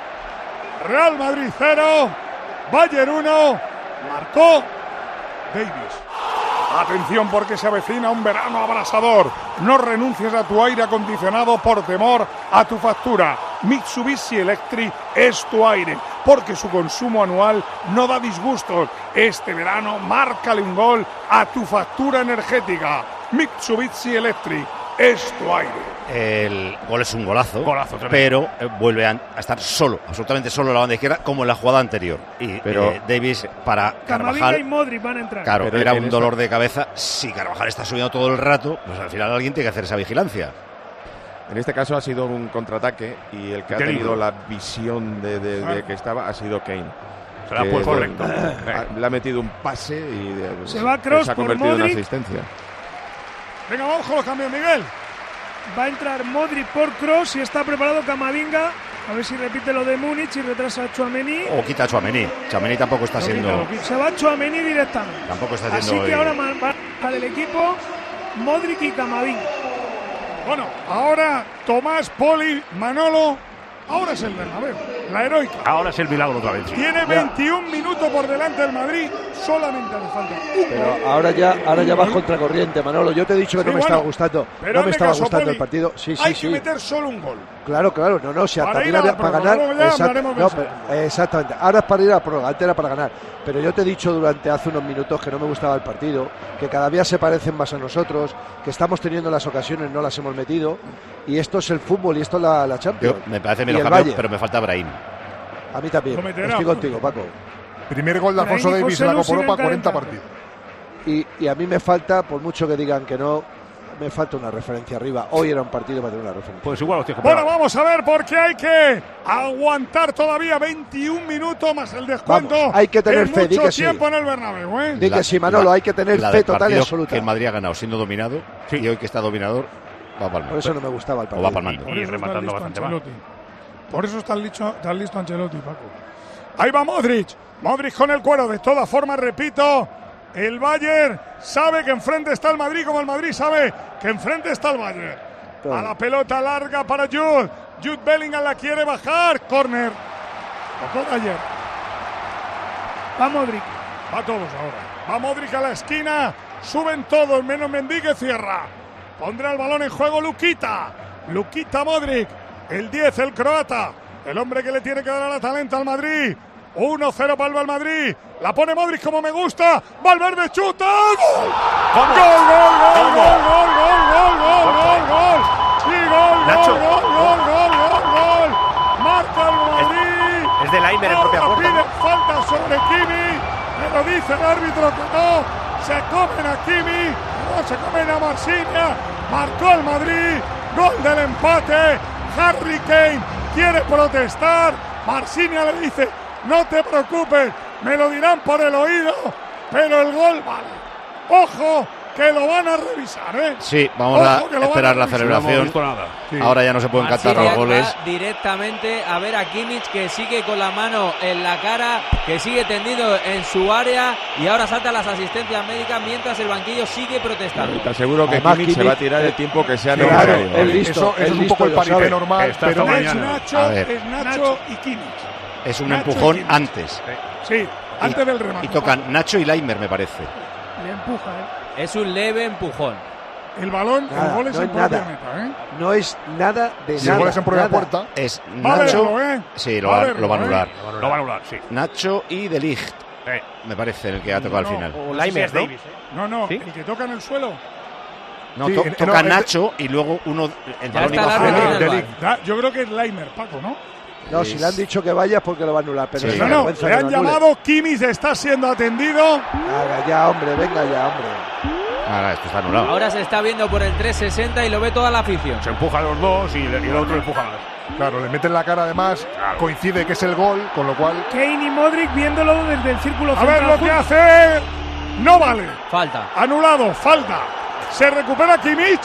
Real Madrid 0, Bayern 1. Marcó Davis. Atención porque se avecina un verano abrasador. No renuncies a tu aire acondicionado por temor a tu factura. Mitsubishi Electric es tu aire, porque su consumo anual no da disgustos. Este verano márcale un gol a tu factura energética. Mitsubishi Electric es tu aire. El gol es un golazo pero vuelve a estar solo, absolutamente solo en la banda izquierda, como en la jugada anterior. Pero Davis para Carvajal. y Modric van a entrar. Claro, pero era un dolor de cabeza. Si Carvajal está subiendo todo el rato, pues al final alguien tiene que hacer esa vigilancia. En este caso ha sido un contraataque y el que ha tenido la visión de que estaba ha sido Kane. Se la ha puesto correcto. Le ha metido un pase y se va Kroos, se ha convertido por Modric. en asistencia. Venga, vamos con los cambios, Miguel. Va a entrar Modric por Kroos y está preparado Camavinga. A ver si repite lo de Múnich y retrasa a Tchouaméni. O quita a Tchouaméni. Tchouaméni tampoco está siendo. Se va Tchouaméni directamente. Tampoco está siendo. Así que ahora para el equipo Modric y Camavinga. Bueno, ahora Tomás, Poli, Manolo. Ahora es el Bernabéu, la heroica. Ahora es el milagro otra vez. Tiene 21 minutos por delante el Madrid. Solamente le falta Pero ahora ya vas contracorriente, Manolo. Yo te he dicho que no me estaba gustando. No me estaba gustando el partido. Hay que meter solo un gol. Claro. No, si para ganar. Exactamente. Ahora es para ir a la prórroga, antes era para ganar. Pero yo te he dicho durante hace unos minutos que no me gustaba el partido, que cada día se parecen más a nosotros, que estamos teniendo las ocasiones, no las hemos metido. Y esto es el fútbol y esto es la Champions. Me parece bien los cambios, pero me falta Brahim. A mí también. Estoy contigo, Paco. Primer gol de Alfonso Davies en la Copa Europa, 40 partidos. Y a mí me falta, por mucho que digan que no, me falta una referencia arriba. Hoy era un partido para tener una referencia. Pues igual los Bueno, vamos a ver, porque hay que aguantar todavía 21 minutos más el descuento. Vamos, hay que tener fe, di que sí. Tiempo en el Bernabéu, ¿eh? Di que sí, Manolo, hay que tener fe total y absoluta. Que el Madrid ha ganado siendo dominado y hoy que está dominador va palmando. Por eso no me gustaba el partido. O va palmando. Y rematando bastante mal. Por eso está listo Ancelotti, Paco. Ahí va Modric. Modric con el cuero. De todas formas, repito, el Bayern sabe que enfrente está el Madrid, como el Madrid sabe que enfrente está el Bayern. A la pelota larga para Jude. Jude Bellingham la quiere bajar. Corner. Tocó ayer. Va Modric. Va todos ahora. Va Modric a la esquina. Suben todos, menos Mendigue, cierra. Pondrá el balón en juego Luquita. Luquita Modric. El 10, el croata. El hombre que le tiene que dar a la talenta al Madrid. 1-0 para el Madrid. La pone Modric como me gusta. Valverde chuta. ¡Gol! ¡Gol! Sí, gol. Marca el Madrid. Es de Laimer en propia puerta. Pide falta sobre Kimi. Pero dice el árbitro que no. Se comen a Kimi. No se comen a Marsinia. Marcó el Madrid. Gol del empate. Harry Kane quiere protestar. Marsinia le dice: no te preocupes, me lo dirán por el oído, pero el gol vale. Ojo, que lo van a revisar, ¿eh? Sí, vamos a esperar la celebración. Sí. Ahora ya no se pueden cantar los goles. Va directamente a ver a Kimmich, que sigue con la mano en la cara, que sigue tendido en su área, y ahora salta las asistencias médicas mientras el banquillo sigue protestando. Te aseguro que Además, Kimmich se va a tirar el tiempo que sea claro, necesario. es listo, Eso es un poco el paripé normal, pero es Nacho y Kimmich. Es un empujón antes. Sí, antes del remate. Y tocan Nacho y Laimer, me parece. Le empuja, Es un leve empujón. El balón, Nada, el gol es no en es propia nada. meta, ¿eh? No es nada de si nada. el gol es en propia nada. puerta. Es Va a Nacho. verlo, ¿eh? Sí, lo Va a va a verlo, anular. Lo va a anular, sí. Nacho y De Ligt, me parece, el que ha tocado al final. O Laimer, ¿no? No, ¿Sí? el que toca en el suelo. No, Sí, toca no, Nacho y luego uno. El Ya balón está iba el fuera. árbitro en el bar. Yo creo que es Laimer, Paco, ¿no? No, si le han dicho que vaya es porque lo va a anular. Pero Sí. es No, una no, vergüenza le que han lo anule. llamado, Kimmich está siendo atendido. Venga ya, hombre, venga ya, hombre. Ahora, esto está anulado. Ahora se está viendo por el 360 y lo ve toda la afición. Se empujan los dos y el otro empuja más. Claro, le meten la cara además, coincide que es el gol, con lo cual... Kane y Modric viéndolo desde el círculo A central. ver lo que hace. No vale. Falta. Anulado, falta. Se recupera Kimmich.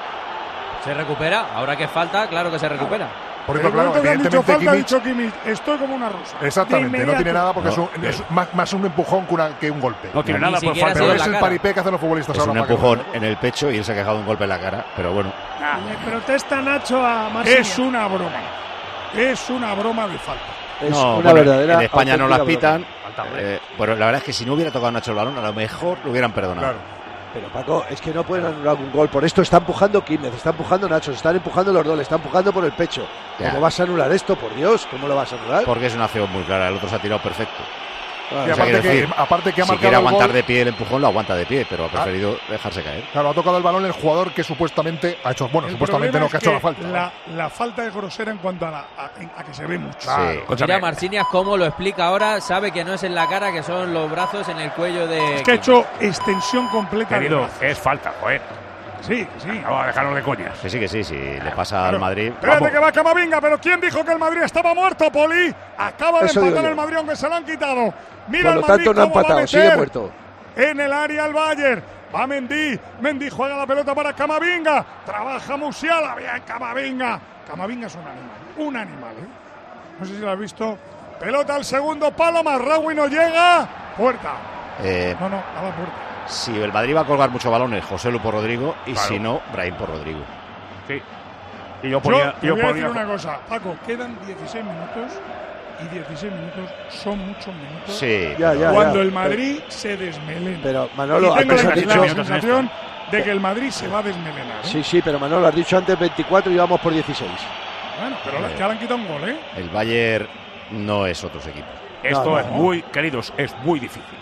Se recupera. Ahora que falta, claro que se recupera. Por En eso, el claro, momento que han dicho evidentemente falta, ha Kimmich... dicho Kimmich, estoy como una rosa. Exactamente, De no tiene inmediato. nada porque No, es más un empujón que un golpe. No tiene Ni nada por siquiera falta. ha Pero sido es la el cara. paripé que hacen los futbolistas Es ahora. un para que- empujón en el pecho y él se ha quejado un golpe en la cara, pero bueno. Le protesta Nacho a Marcelo. Es una broma. Es una broma de falta. Es No, una bueno, verdadera. en España no las auténtica pitan. Falta, Pero la verdad es que si no hubiera tocado Nacho el balón, a lo mejor lo hubieran perdonado. Claro. broma. Pero Paco, es que no pueden anular un gol. Por esto está empujando Kimmich, está empujando Nacho, se están empujando los dos, le está empujando por el pecho. Ya. ¿Cómo vas a anular esto? Por Dios, ¿cómo lo vas a anular? Porque es una acción muy clara, el otro se ha tirado perfecto. Ah, Y O sea, quiero decir, aparte que ha si marcado quiere el aguantar gol, de pie el empujón, lo aguanta de pie, pero ha preferido dejarse caer. claro, ha tocado el balón el jugador que supuestamente ha hecho, bueno, El supuestamente problema no, que ha es hecho la falta. La falta es grosera en cuanto a que se ve mucho. Sí. Mira Marcinias cómo lo explica ahora. Sabe que no es en la cara, que son los brazos en el cuello de... Es que ha hecho extensión completa. Querido, de brazos. es falta, joder. Sí, sí. Vamos a dejarnos de coñas. Que sí, le pasa al Madrid. Espérate que va Camavinga, pero ¿quién dijo que el Madrid estaba muerto, Poli? Acaba de Eso digo empatar yo. el Madrid, aunque se lo han quitado. Mira Por el lo Madrid tanto, no ha cómo va a empatado, sigue meter muerto. en el área el Bayern. Va Mendy. Mendy juega la pelota para Camavinga. Trabaja Musiala. Bien, Camavinga. Camavinga es un animal. Un animal, ¿eh? No sé si lo has visto. Pelota al segundo palo. Marraoui no llega. Puerta. No, a la puerta. Si el Madrid va a colgar muchos balones, José Lu por Rodrigo, y Claro. si no, Brahim por Rodrigo. Sí. Y yo ponía. Te voy a decir una cosa, Paco. Quedan 16 minutos. Y 16 minutos son muchos minutos. Sí. Cuando el Madrid se desmelena. Pero Manolo, y tengo antes has la dicho. sensación de que el Madrid se va a desmelenar. ¿eh? Sí, pero Manolo, has dicho antes 24 y vamos por 16. Bueno, pero ya le han quitado un gol, ¿eh? El Bayern no es otros equipos. Esto es muy, queridos, es muy difícil.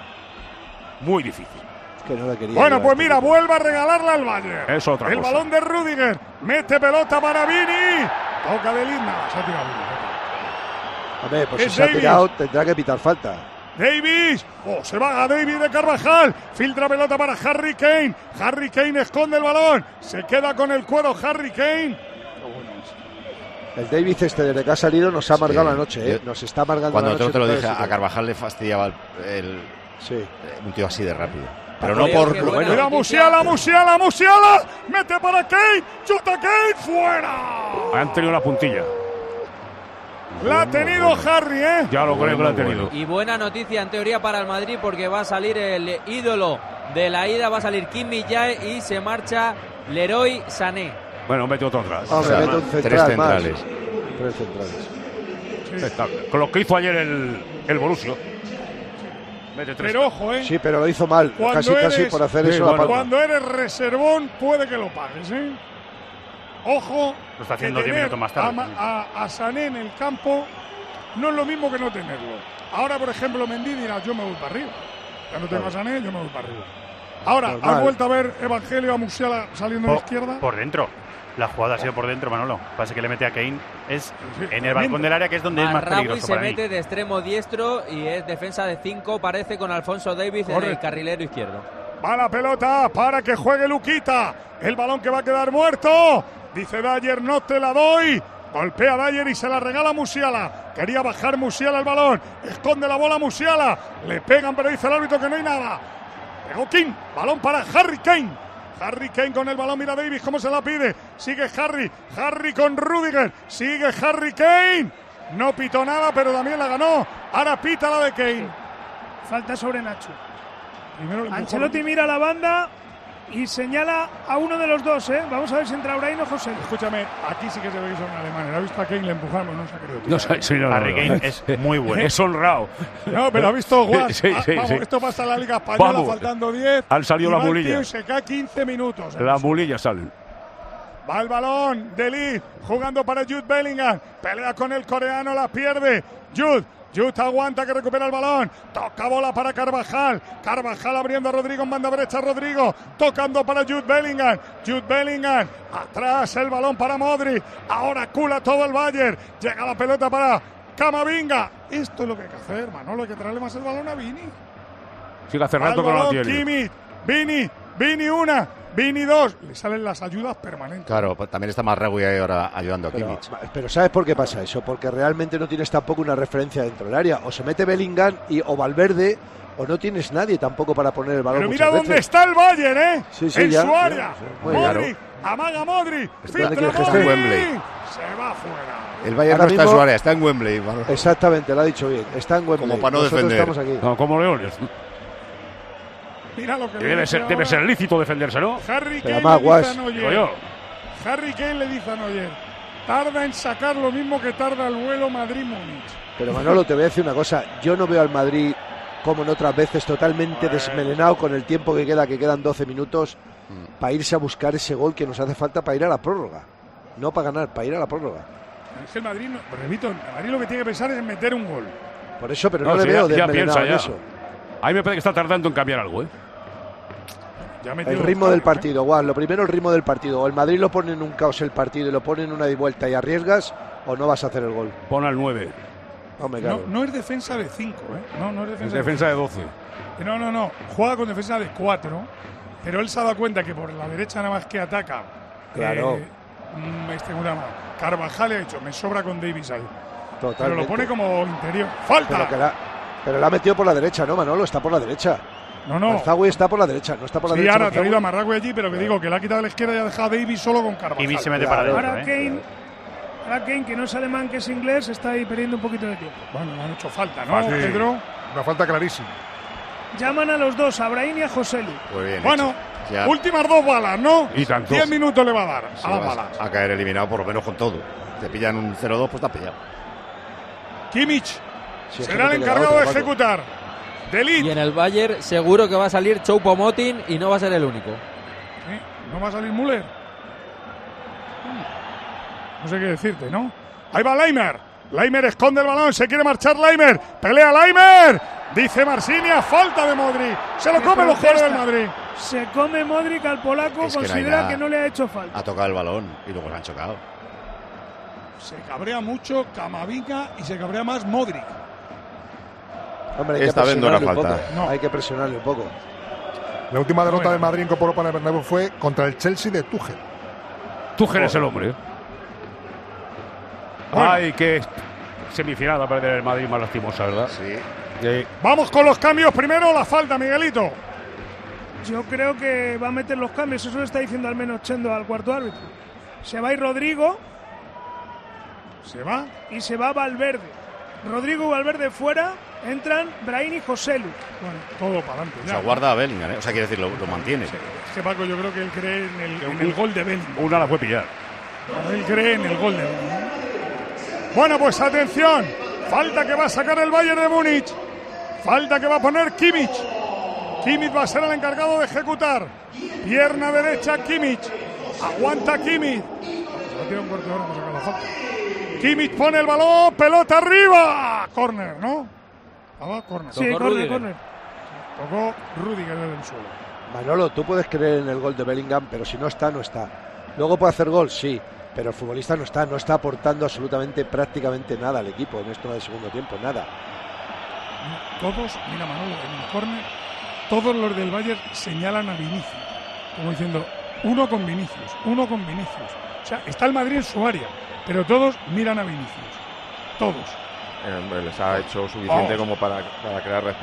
Muy difícil. Es que no la quería. Bueno, yo, pues este mira, tipo. vuelve a regalarle al Bayern. Es otra el cosa. balón de Rüdiger. Mete pelota para Vini. Toca de Lindner. Se ha tirado Vini. Hombre, pues Es si se ha Davis. tirado, tendrá que pitar falta. Davis, se va a Davis de Carvajal, filtra pelota para Harry Kane, Harry Kane esconde el balón, se queda con el cuero Harry Kane. El Davis desde que ha salido nos ha amargado Sí. la noche, ¿eh? Nos está amargando Cuando la noche. te lo total, dije, sí. a Carvajal le fastidiaba Sí. un tío así de rápido. Pero Pero no por... Mira, Musiala, mete para Kane, chuta Kane, fuera. Han tenido la puntilla. La ha tenido Harry, ¿eh? Ya lo creo que lo ha tenido. Y buena noticia en teoría para el Madrid, porque va a salir el ídolo de la ida, va a salir Kim Min-jae y se marcha Leroy Sané. Bueno, mete otro atrás. Hombre, mete un central tres más. centrales. 3 centrales. Está- Con lo que hizo ayer el Borussia. Mete tres. Pero ojo, ¿eh? Sí, pero lo hizo mal. Cuando Casi eres- por hacer Sí, eso. bueno, la palma. Cuando eres reservón, puede que lo pagues, ¿eh? Ojo, Lo está que haciendo 10 tener minutos más tarde. a Sané en el campo no es lo mismo que no tenerlo. Ahora, por ejemplo, Mendy dirá, yo me voy para arriba. Ya no tengo a Sané, yo me voy para arriba. Ahora, Normal. ¿has vuelto a ver Evangelio a Musiala saliendo de la izquierda? Por dentro. La jugada ha sido por dentro, Manolo. Pasa que le mete a Kane. Es en el tremendo. balcón del área, que es donde es más Marraoui peligroso se para mí. mete de extremo diestro y es defensa de 5, parece, con Alfonso Davies en el Correcto. carrilero izquierdo. Va la pelota para que juegue Luquita. El balón que va a quedar muerto. Dice Dyer, no te la doy. Golpea Dyer y se la regala Musiala. Quería bajar Musiala el balón. Esconde la bola Musiala. Le pegan, pero dice el árbitro que no hay nada. Pegó King. Balón para Harry Kane. Harry Kane con el balón, mira Davis cómo se la pide. Sigue Harry con Rudiger. Sigue Harry Kane. No pitó nada, pero también la ganó. Ahora pita la de Kane. Falta sobre Nacho. Ancelotti mira la banda y señala a uno de los dos, ¿eh? Vamos a ver si entra Brahim o José. Escúchame, aquí sí que se ve que son alemanes. ¿Ha visto a Kane? Le empujamos, no se ha querido tirar. No, Harry Kane es muy bueno. Es honrado. No, pero ha visto Guas. Sí. Esto pasa en la Liga Española, faltando 10. Han salido la mulilla. Y se cae 15 minutos. Las mulillas salen. Va el balón de Lee, jugando para Jude Bellingham. Pelea con el coreano, la pierde. Jude aguanta, que recupera el balón. Toca bola para Carvajal. Carvajal abriendo a Rodrigo en banda derecha. Rodrigo tocando para Jude Bellingham. Atrás el balón para Modric. Ahora cula todo el Bayern. Llega la pelota para Camavinga. Esto es lo que hay que hacer, Manolo. Hay que traerle más el balón a Vini. Sigue hace rato que no lo tiene. Kimmich, Vini una. Vini 2, le salen las ayudas permanentes. Claro, también está Marragui ahí ahora ayudando a Kimmich. Pero ¿sabes por qué pasa eso? Porque realmente no tienes tampoco una referencia dentro del área. O se mete Bellingham o Valverde, o no tienes nadie tampoco para poner el balón. Pero mira dónde está el Bayern, ¿eh? Sí, en ya, su área. Modric, amaga Modric. Está en Wembley. Se va fuera. El Bayern no está en su área, está en Wembley. Exactamente, lo ha dicho bien. Está en Wembley. Como para no defender. Estamos aquí. No, como leones. Mira lo que debe ser lícito defenderse, ¿no? Harry Kane le dice a Neuer, tarda en sacar lo mismo que tarda el vuelo Madrid-Múnich. Pero Manolo, te voy a decir una cosa. Yo no veo al Madrid como en otras veces totalmente desmelenado con el tiempo que quedan 12 minutos para irse a buscar ese gol que nos hace falta para ir a la prórroga. No para ganar, para ir a la prórroga. Es que el Madrid, repito, el Madrid lo que tiene que pensar es en meter un gol. Por eso, pero no le veo desmelenado en eso. A mí me parece que está tardando en cambiar algo, ¿eh? El ritmo del partido, Guas. Lo primero, el ritmo del partido. O el Madrid lo pone en un caos el partido y lo pone en una de vuelta y arriesgas, o no vas a hacer el gol. Pon al 9. No es defensa de 5, ¿eh? No es defensa de 12. No. Juega con defensa de 4, pero él se ha dado cuenta que por la derecha nada más que ataca. Claro. Carvajal le ha dicho, me sobra con Davis ahí. Totalmente. Pero lo pone como interior. ¡Falta! Pero la ha metido por la derecha, ¿no, Manolo? Está por la derecha. No. Marragui está por la derecha, no está por la derecha. Sí, ahora ha traído a Marragui allí, pero que digo que la ha quitado a la izquierda y ha dejado a Davis solo con Carvajal. Y se mete para adentro. Ahora Kane, que no es alemán, que es inglés, está ahí perdiendo un poquito de tiempo. Bueno, le han hecho falta, ¿no, Pedro? Una falta clarísima. Llaman a los dos, a Brahim y a Joselu. Muy bien. Bueno, últimas 2 balas, ¿no? Y tantos. 10 minutos le va a dar sí, a las balas. A caer eliminado por lo menos con todo. Te pillan un 0-2, pues te has pillado. Kimmich será el encargado de ejecutar. Y en el Bayern seguro que va a salir Choupo-Moting y no va a ser el único. ¿No va a salir Müller? No sé qué decirte, ¿no? Ahí va Leimer. Leimer esconde el balón, se quiere marchar Leimer. Pelea Leimer. Dice Marsinia, falta de Modric. Se lo come los jugadores del Madrid. Se come Modric al polaco, considera que no le ha hecho falta. Ha tocado el balón y luego se han chocado. Se cabrea mucho Camavinga y se cabrea más Modric. Hombre, esta vez no era falta. No. Hay que presionarle un poco. La última derrota del Madrid en Copa Europa en el Bernabéu fue contra el Chelsea de Tuchel. Tuchel es el hombre. Ay, qué semifinal va a perder el Madrid más lastimosa, ¿verdad? Sí. Vamos con los cambios. Primero la falta, Miguelito. Yo creo que va a meter los cambios. Eso lo está diciendo al menos Chendo al cuarto árbitro. Se va a ir Rodrigo. Se va. Y se va Valverde. Rodrigo y Valverde fuera. Entran Brahim y Joselu. Bueno, todo para adelante. O sea, guarda a Bellingham, ¿eh? O sea, quiere decir, lo mantiene. Sí. Es que Paco, yo creo que él cree en el gol de Bellingham. Una la fue pillar. Él cree en el gol de Bellingham. Bueno, pues atención. Falta que va a sacar el Bayern de Múnich. Falta que va a poner Kimmich. Kimmich va a ser el encargado de ejecutar. Pierna derecha Kimmich. Aguanta Kimmich. Se va a tirar un corte ahora para sacar la falta. Kimmich pone el balón. Pelota arriba. Córner, ¿no? Corner. Sí, córner. Tocó Rudiger en el suelo. Manolo, tú puedes creer en el gol de Bellingham, pero si no está, no está. Luego puede hacer gol, sí, pero el futbolista no está aportando absolutamente, prácticamente nada al equipo en esto de segundo tiempo, nada. Todos, mira Manolo, en el córner, todos los del Bayern señalan a Vinicius, como diciendo, uno con Vinicius. O sea, está el Madrid en su área, pero todos miran a Vinicius. Todos. Les ha hecho suficiente como para crear respeto.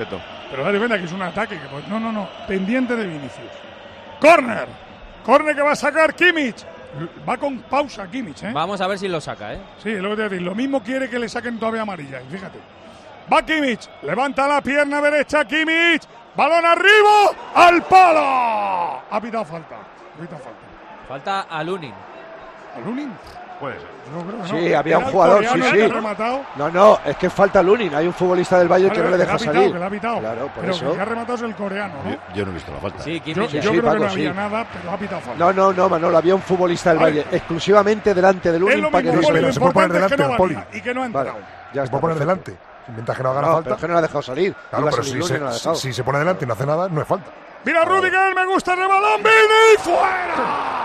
Pero dale cuenta que es un ataque. Que pues, no. Pendiente de Vinicius. ¡Córner! ¡Córner que va a sacar Kimmich! Va con pausa Kimmich, ¿eh? Vamos a ver si lo saca, ¿eh? Sí, es lo que te voy a decir. Lo mismo quiere que le saquen todavía amarilla. Fíjate. Va Kimmich. Levanta la pierna derecha Kimmich. Balón arriba. ¡Al palo! Ha pitado falta. Falta a Lunin. ¿A Lunin? Puede ser. No, creo que Sí, no. había un Era jugador, coreano sí. que ha rematado. No, es que falta Lunin. Hay un futbolista del Bayern que no le deja salir. Que le ha pitado. Claro, por pero eso. el que ha rematado es el coreano, ¿no? Yo no he visto la falta. Sí, Yo Kimmich. creo Paco, que no sí. había nada, pero ha pitado falta. No, Manolo, había un futbolista del Vale. Bayern exclusivamente delante de Es Lunin lo para que mismo, no se Poli, vea. lo se puede poner importante es que delante, no Poli. valía y que no ha Vale, entrado. ya Se está. puede poner perfecto. delante. Mientras que no haga la No, falta. pero es que no le ha dejado salir. Claro, Iba a pero salir Lunin, no le ha dejado. si se pone delante y no hace nada, no es falta. Mira Rudiger, me gusta el balón, Vini, fuera.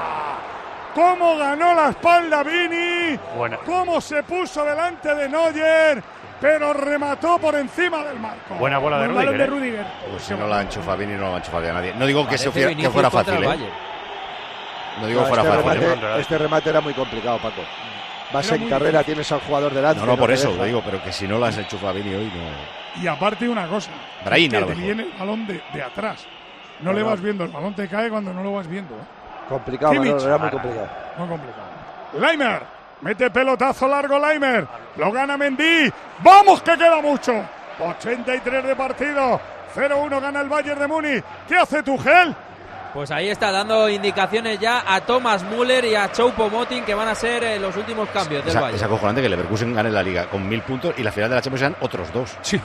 Cómo ganó la espalda Vini, Buena. cómo se puso delante de Neuer, pero remató por encima del marco. Buena bola de Buen balón Rudiger. de Rudiger. Pues si no la enchufa Vini, no la enchufa a nadie. No digo que, Parece que Vinicius fuera contra fácil, el ¿eh? Bayern. No digo que fuera fácil. Este remate era muy complicado, Paco. Vas Era en muy carrera, difícil. tienes al jugador delante. No, por te eso deja. lo digo, pero que si no las enchufa Vini hoy, no. Y aparte una cosa, Brahim, que a lo te mejor. viene el balón de atrás. No le vas viendo, el balón te cae cuando no lo vas viendo. Complicado, Kimmich. Manolo, era muy complicado. Muy complicado. Leimer, mete pelotazo largo Leimer, lo gana Mendy. ¡Vamos que queda mucho! 83 de partido, 0-1 gana el Bayern de Múnich. ¿Qué hace Tuchel? Pues ahí está dando indicaciones ya a Thomas Müller y a Choupo-Moting, que van a ser los últimos cambios del Bayern. Es acojonante que el Leverkusen gane la Liga con 1000 puntos y la final de la Champions sean otros 2. Sí.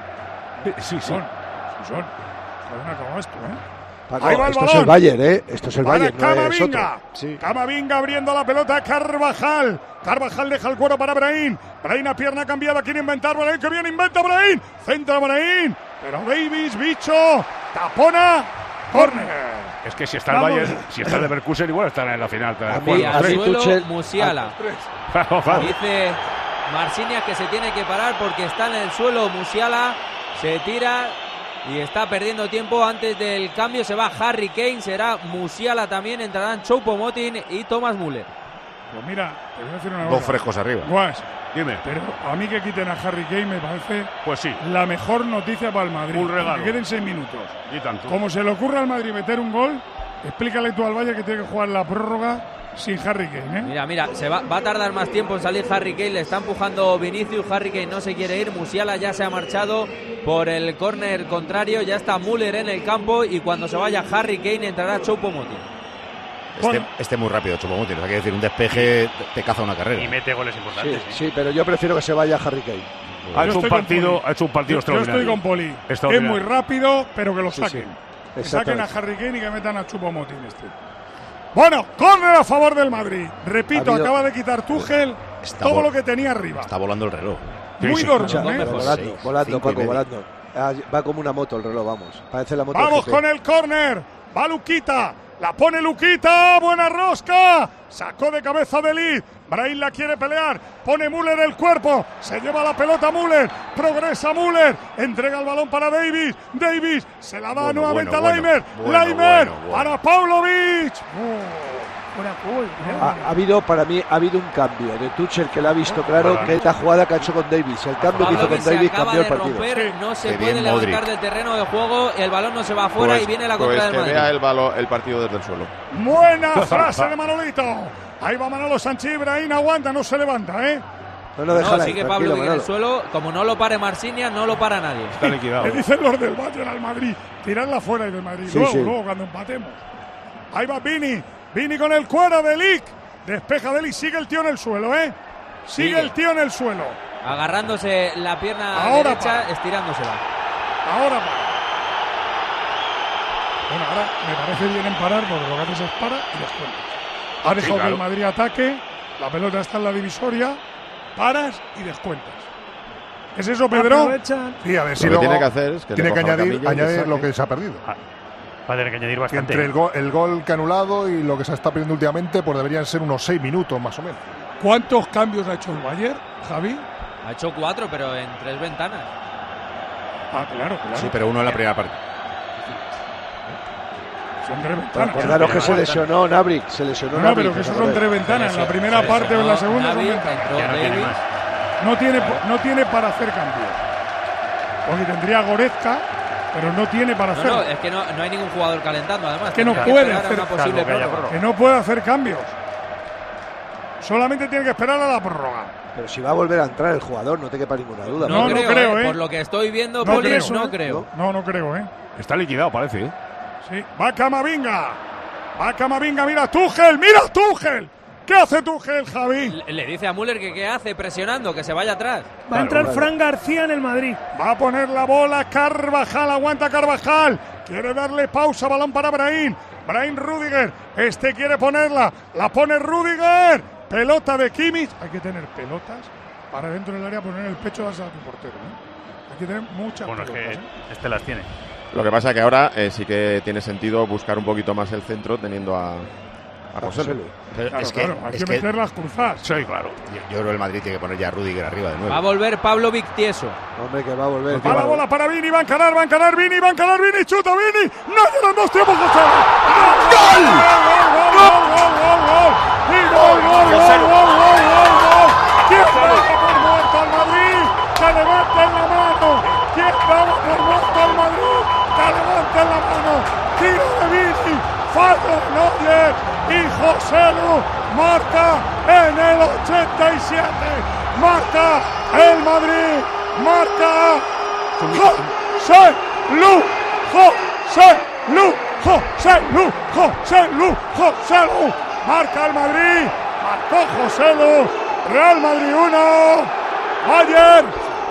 Son. Una como esto, ¿eh? Paco, Ahí va el esto es balón. el Bayern, ¿eh? Esto es el Para Bayern, no es Camavinga. otro. Sí. Camavinga abriendo la pelota. Carvajal deja el cuero para Brahim. Brahim a pierna cambiada. Quiere inventar Brahim. Que bien inventa Brahim. Centra Brahim. Pero Davis, bicho. Tapona. Córner. Es que si está el Bayern, si está el Leverkusen, igual estará en la final. Y al suelo Tuchel- Musiala. Claro. Dice Marcinias que se tiene que parar porque está en el suelo Musiala. Se tira y está perdiendo tiempo. Antes del cambio se va Harry Kane, será Musiala también, entrarán Choupo-Moting y Thomas Müller. Pues mira, te voy a decir una cosa. Dos frescos arriba. Guas, Dime. pero a mí que quiten a Harry Kane me parece Pues sí. la mejor noticia para el Madrid. Un regalo. Que queden 6 minutos. Y tanto. Como se le ocurre al Madrid meter un gol, explícale tú al Bayern que tiene que jugar la prórroga sin Harry Kane, ¿eh? Mira, se va a tardar más tiempo en salir Harry Kane, le está empujando Vinicius, Harry Kane no se quiere ir, Musiala ya se ha marchado por el córner contrario, ya está Müller en el campo y cuando se vaya Harry Kane entrará Choupo-Moting. Este muy rápido, Choupo-Moting. Hay que decir, un despeje te caza una carrera. Y mete goles importantes. Sí, pero yo prefiero que se vaya Harry Kane. Ha hecho Yo un estoy con partido Poli. Yo extraordinario. estoy con Poli. Es Extraordinario. muy rápido, pero que lo Sí, saquen. sí. Que saquen a Exactamente. Harry Kane y que metan a Choupo-Moting este. Bueno, córner a favor del Madrid. Repito, Ha habido- acaba de quitar Tuchel todo lo que tenía arriba. Está volando el reloj. Muy dormido, ¿eh? Volando, volando, Cinco y Paco, medio. volando. Va como una moto el reloj, vamos. Parece la moto. Vamos GP. con el córner. Va Luquita. La pone Luquita. Buena rosca. Sacó de cabeza de Ligt. Brahim la quiere pelear. Pone Müller el cuerpo. Se lleva la pelota Müller. Progresa Müller. Entrega el balón para Davis. Davis se la da nuevamente a Leimer. Leimer para Pavlovic. Fuera gol. Ha habido, para mí, ha habido un cambio de Tuchel que lo ha visto claro, que es la jugada que ha hecho con Davis. El cambio que hizo Pavlovic con se Davis acaba cambió el de partido. romper, no se Qué puede bien, levantar Modric. del terreno de juego, el balón no se va afuera y viene la contra Pues del que Madrid. vea el partido desde el suelo. Buena frase de Manolito. Ahí va Manolo Sánchez. Brahim aguanta, no se levanta, ¿eh? No, déjala ahí, sigue tranquilo, Pavlovic en el Manolo. suelo, como no lo pare Marcinias, no lo para nadie. Está liquidado. Le dicen los del Bayern al Madrid. Tirarla fuera y del Madrid. Sí, luego, sí. luego cuando empatemos. Ahí va Vini. Vini con el cuero de Ligt. Despeja de Ligt. Sigue el tío en el suelo, ¿eh? Sigue el tío en el suelo. Agarrándose la pierna Ahora derecha, para. estirándosela. Ahora para. Bueno, ahora me parece bien en parar porque lo que haces es para y descuentas. Ha dejado claro. que el Madrid ataque. La pelota está en la divisoria. Paras y descuentas. ¿Es eso, Pedro? Aprovechan. Sí, a ver si Lo que luego tiene que hacer es que tiene le que coja la añadir, camilla y le añadir saque. lo que se ha perdido. Va a tener que añadir Que bastante. entre el gol que ha anulado y lo que se está perdiendo últimamente, pues deberían ser unos 6 minutos más o menos. ¿Cuántos cambios ha hecho el Bayern, Javi? Ha hecho 4, pero en 3 ventanas. Ah, claro. Sí, pero uno en la primera parte. Son 3 ventanas. Acordaros que se lesionó Nabri. Se lesionó No, Nabri. pero que eso son 3 ventanas. En la primera parte o en la segunda son Navi, ventanas. entró Ya no tiene Davis. más. No tiene para hacer cambios. porque tendría Goretzka, pero no tiene para hacerlo. No, es que no hay ningún jugador calentando, además. Que no puede hacer que no puede hacer cambios. Solamente tiene que esperar a la prórroga. Pero si va a volver a entrar el jugador, no te quepa ninguna duda. No creo, ¿eh? Por lo que estoy viendo, no Poli, creo, no creo. No creo, ¿eh? Está liquidado, parece, ¿eh? Sí, va Camavinga, mira Tuchel. ¿Qué hace Tuchel, Javi? Le dice a Müller que qué hace, presionando, que se vaya atrás. Va a entrar Fran García en el Madrid. Va a poner la bola Carvajal, aguanta Carvajal. Quiere darle pausa, balón para Brahim Rüdiger. Quiere ponerla, la pone Rüdiger. Pelota de Kimmich. Hay que tener pelotas para dentro del área poner el pecho a tu portero, ¿eh? Hay que tener muchas pelotas. Es que las tiene. Lo que pasa es que ahora sí que tiene sentido buscar un poquito más el centro teniendo a Joselu. Claro, hay que meter las cruzadas. Sí, claro. Yo creo que el Madrid tiene que poner ya a Rüdiger arriba de nuevo. Va a volver Pablo Victieso. Hombre, que va a volver. Va la bola para Vini, va a encarar Vini, chuta Vini. No llegan dos tiempos, José. ¡Gol! ¡Gol! ¿Quién va por muerto al Madrid? Que levanten la mano. ¿Quién va por muerto al Madrid? Que levanten la mano. Tiro de Vini. Fallo de Neuer. Y Joselu marca en el 87. Marca el Madrid. Marca Joselu. Marca el Madrid. Marcó Joselu. Real Madrid 1. Bayern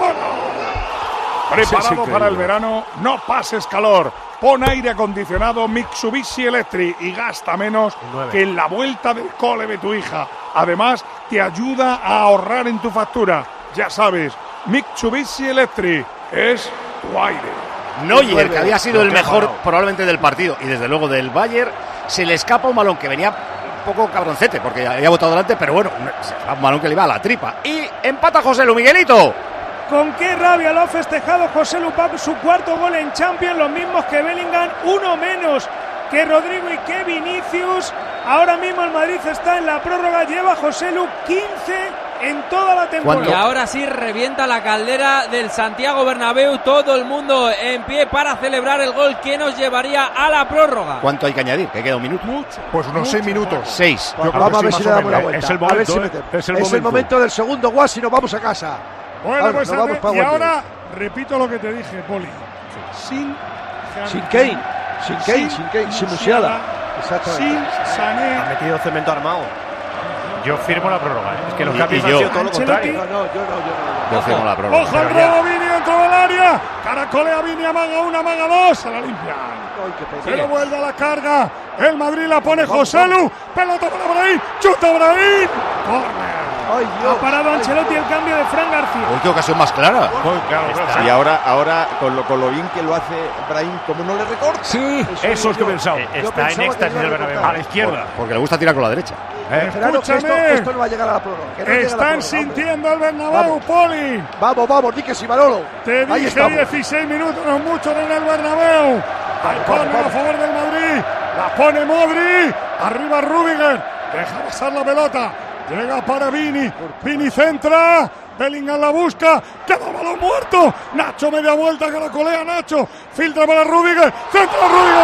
1. Preparado para el verano. No pases calor. Pon aire acondicionado Mitsubishi Electric y gasta menos que en la vuelta del cole de tu hija. Además, te ayuda a ahorrar en tu factura. Ya sabes, Mitsubishi Electric es tu aire. Neuer, que había sido el mejor probablemente del partido y desde luego del Bayern, se le escapa un balón que venía un poco cabroncete porque había botado delante, pero bueno, se escapa un balón que le iba a la tripa. Y empata Joselu, Miguelito. Con qué rabia lo ha festejado Joselu Pap, su cuarto gol en Champions, los mismos que Bellingham, uno menos que Rodrigo y que Vinicius. Ahora mismo el Madrid está en la prórroga, lleva Joselu 15 en toda la temporada. Y ahora sí revienta la caldera del Santiago Bernabéu, todo el mundo en pie para celebrar el gol que nos llevaría a la prórroga. ¿Cuánto hay que añadir? ¿Que queda un minuto? Pues unos 6 minutos. 6. Vamos a ver si le damos la vuelta. Es el momento, es el momento del segundo guas y nos vamos a casa. Bueno, pues y ahora repito lo que te dije, Poli. Sin Kane, sin Musiala. Sin Sané. Ha metido cemento armado. Yo firmo la prórroga. Es que los cambios han sido todo lo contrario. Yo firmo la prórroga. ¡Ojo al robo! Vini dentro del área. Caracolea Vini, amaga una, amaga dos. Se la limpian. Pero vuelve a la carga. El Madrid la pone Joselu. Pelota para Brahim. Chuta Brahim. Corner. Ha parado Ancelotti el cambio de Fran García. Uy, qué ocasión más clara. Y ahora con lo bien que lo hace Brahim, como no le recorta. Sí, eso es que he pensado. Está en éxtasis el Bernabéu. A la izquierda. Porque le gusta tirar con la derecha. Escúchame. Esto no va a llegar a la prórroga. Están sintiendo el Bernabéu, Poli. Vamos, di que sí, Manolo. Te dije 16 minutos, no mucho en el Bernabéu. Córner a favor del Madrid. La pone Modric. Arriba Rüdiger. Deja pasar la pelota. Llega para Vini. Vini centra. Bellingham la busca. Queda balón muerto. Nacho media vuelta que la colea Nacho. Filtra para Rüdiger. Centra Rüdiger.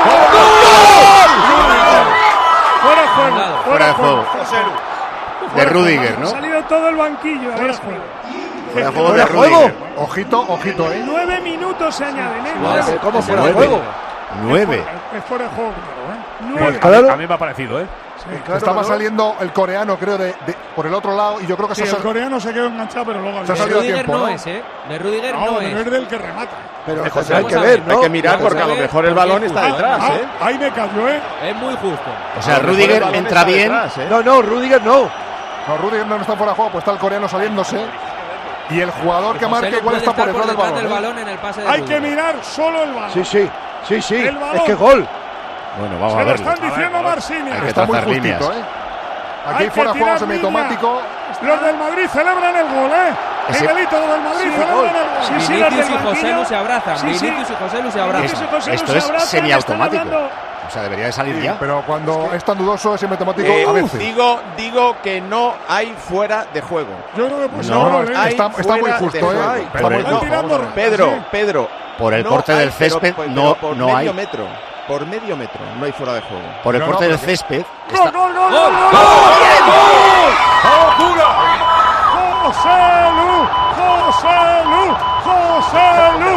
¡Gol! Fuera de juego. De Rüdiger, ¿no? Ha salido todo el banquillo. Fuera de juego de Rüdiger. Ojito, 9 minutos se añaden, ¿eh? ¿Cómo fuera de juego? 9. Es fuera de juego, claro, ¿eh? A mí me ha parecido, ¿eh? Sí, estaba saliendo el coreano, creo, por el otro lado, y yo creo que el coreano se quedó enganchado, pero luego se ha salido a tiempo, no es, ¿eh? De Rüdiger no es. Es del que remata. Pero hay que ver, ¿no? Hay que mirar porque a lo mejor el balón está detrás, ¿eh? Ahí me cayó, ¿eh? Es muy justo. O sea, Rüdiger entra bien. No, Rüdiger no. No, Rüdiger no está fuera de juego, pues está el coreano saliéndose. Y el jugador que marca igual está por detrás del balón. En el pase de hay que mirar solo el balón. Sí. Es que gol. Bueno, vamos a ver. Se verlo. lo están diciendo Marcini. Está muy justito, ¿eh? Aquí fuera de juego semiautomático. Los del Madrid celebran el gol, ¿eh? Miguelito, los del Madrid celebran el gol. Vinicius y Joselu se abrazan. Vinicius y Joselu se abrazan. Esto es semiautomático. O sea, debería de salir ya. Pero cuando es tan dudoso, es matemático a veces. Digo que no hay fuera de juego. Yo no me puse está muy justo, Pedro. Por el corte del césped no hay. Por medio metro no hay fuera de juego. Por el corte del césped. ¡Gol! ¡José Lu!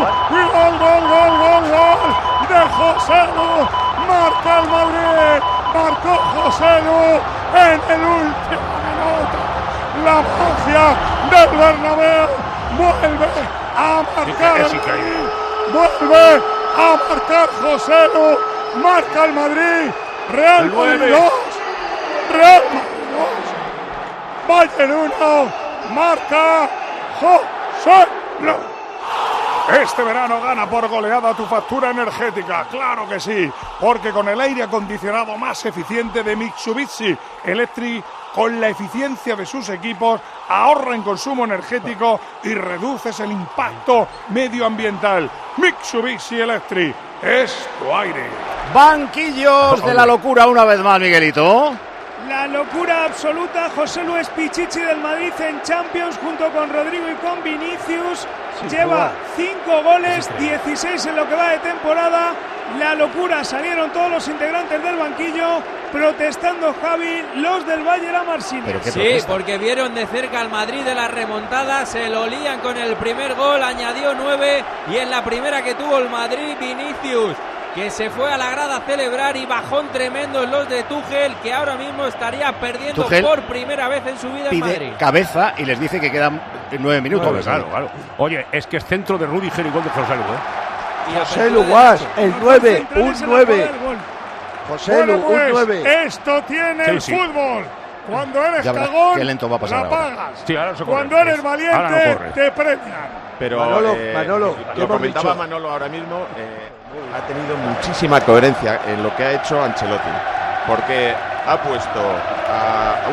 ¡Gol de José Lu! ¡Marca el Madrid! ¡Marcó José Lu en el último minuto! ¡La magia del Bernabéu vuelve a marcar! ¡Vuelve a marcar José Lu! ¡Marca el Madrid! ¡Real Madrid 2! ¡Real Madrid 2! ¡Bayern 1! ¡Marca José Lu! Este verano gana por goleada tu factura energética, claro que sí, porque con el aire acondicionado más eficiente de Mitsubishi Electric, con la eficiencia de sus equipos, ahorra en consumo energético y reduces el impacto medioambiental. Mitsubishi Electric es tu aire. Banquillos de la locura una vez más, Miguelito. La locura absoluta. José Luis Pichichi del Madrid en Champions junto con Rodrigo y con Vinicius. Lleva 5 goles, 16 en lo que va de temporada. La locura, salieron todos los integrantes del banquillo protestando, Javi, los del Bayern a Marcínez. Sí, porque vieron de cerca al Madrid de la remontada, se lo lían con el primer gol, añadió 9 y en la primera que tuvo el Madrid, Vinicius, que se fue a la grada a celebrar, y bajón tremendo en los de Tuchel, que ahora mismo estaría perdiendo Tuchel por primera vez en su vida en Madrid. Pide cabeza y les dice que quedan 9 minutos. Claro. Oye, es que es centro de Rudiger y gol de José Lu, José Lu Guas, el 9, un 9. José Lu, un 9. Esto tiene el fútbol. Cuando eres cagón, qué lento va a pasar la pagas. Sí, ahora cuando eres valiente, te premian. Pero Manolo, lo comentaba Manolo ahora mismo, ha tenido muchísima coherencia en lo que ha hecho Ancelotti, porque ha puesto a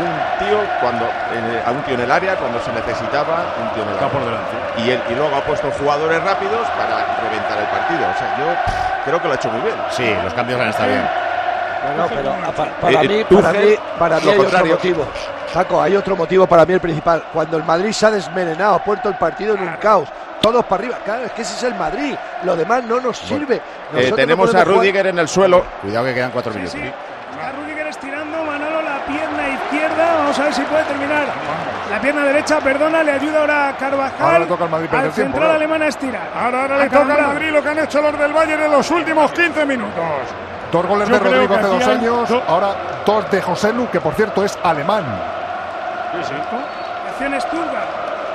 un tío en el área cuando se necesitaba, un tío en el área por delante. Y luego ha puesto jugadores rápidos para reventar el partido. O sea, yo creo que lo ha hecho muy bien. Sí, los cambios han estado bien. No, pero para mí hay otro motivo. Jaco, hay otro motivo para mí, el principal. Cuando el Madrid se ha desmelenado, ha puesto el partido en un caos, todos para arriba. Claro, es que ese es el Madrid. Lo demás no nos sirve. Tenemos a Rudiger en el suelo. Cuidado que quedan 4 minutos. Sí. A Rudiger estirando, Manolo, la pierna izquierda. Vamos a ver si puede terminar. La pierna derecha, perdona, le ayuda ahora a Carvajal. Ahora le toca al Madrid al central alemán a estirar. Ahora le toca al Madrid lo que han hecho los del Bayern en los últimos 15 minutos. 2 goles de Rodrigo hace 2 años, ahora 2 de José Lu, que por cierto es alemán. Sí. Acción Stuttgart.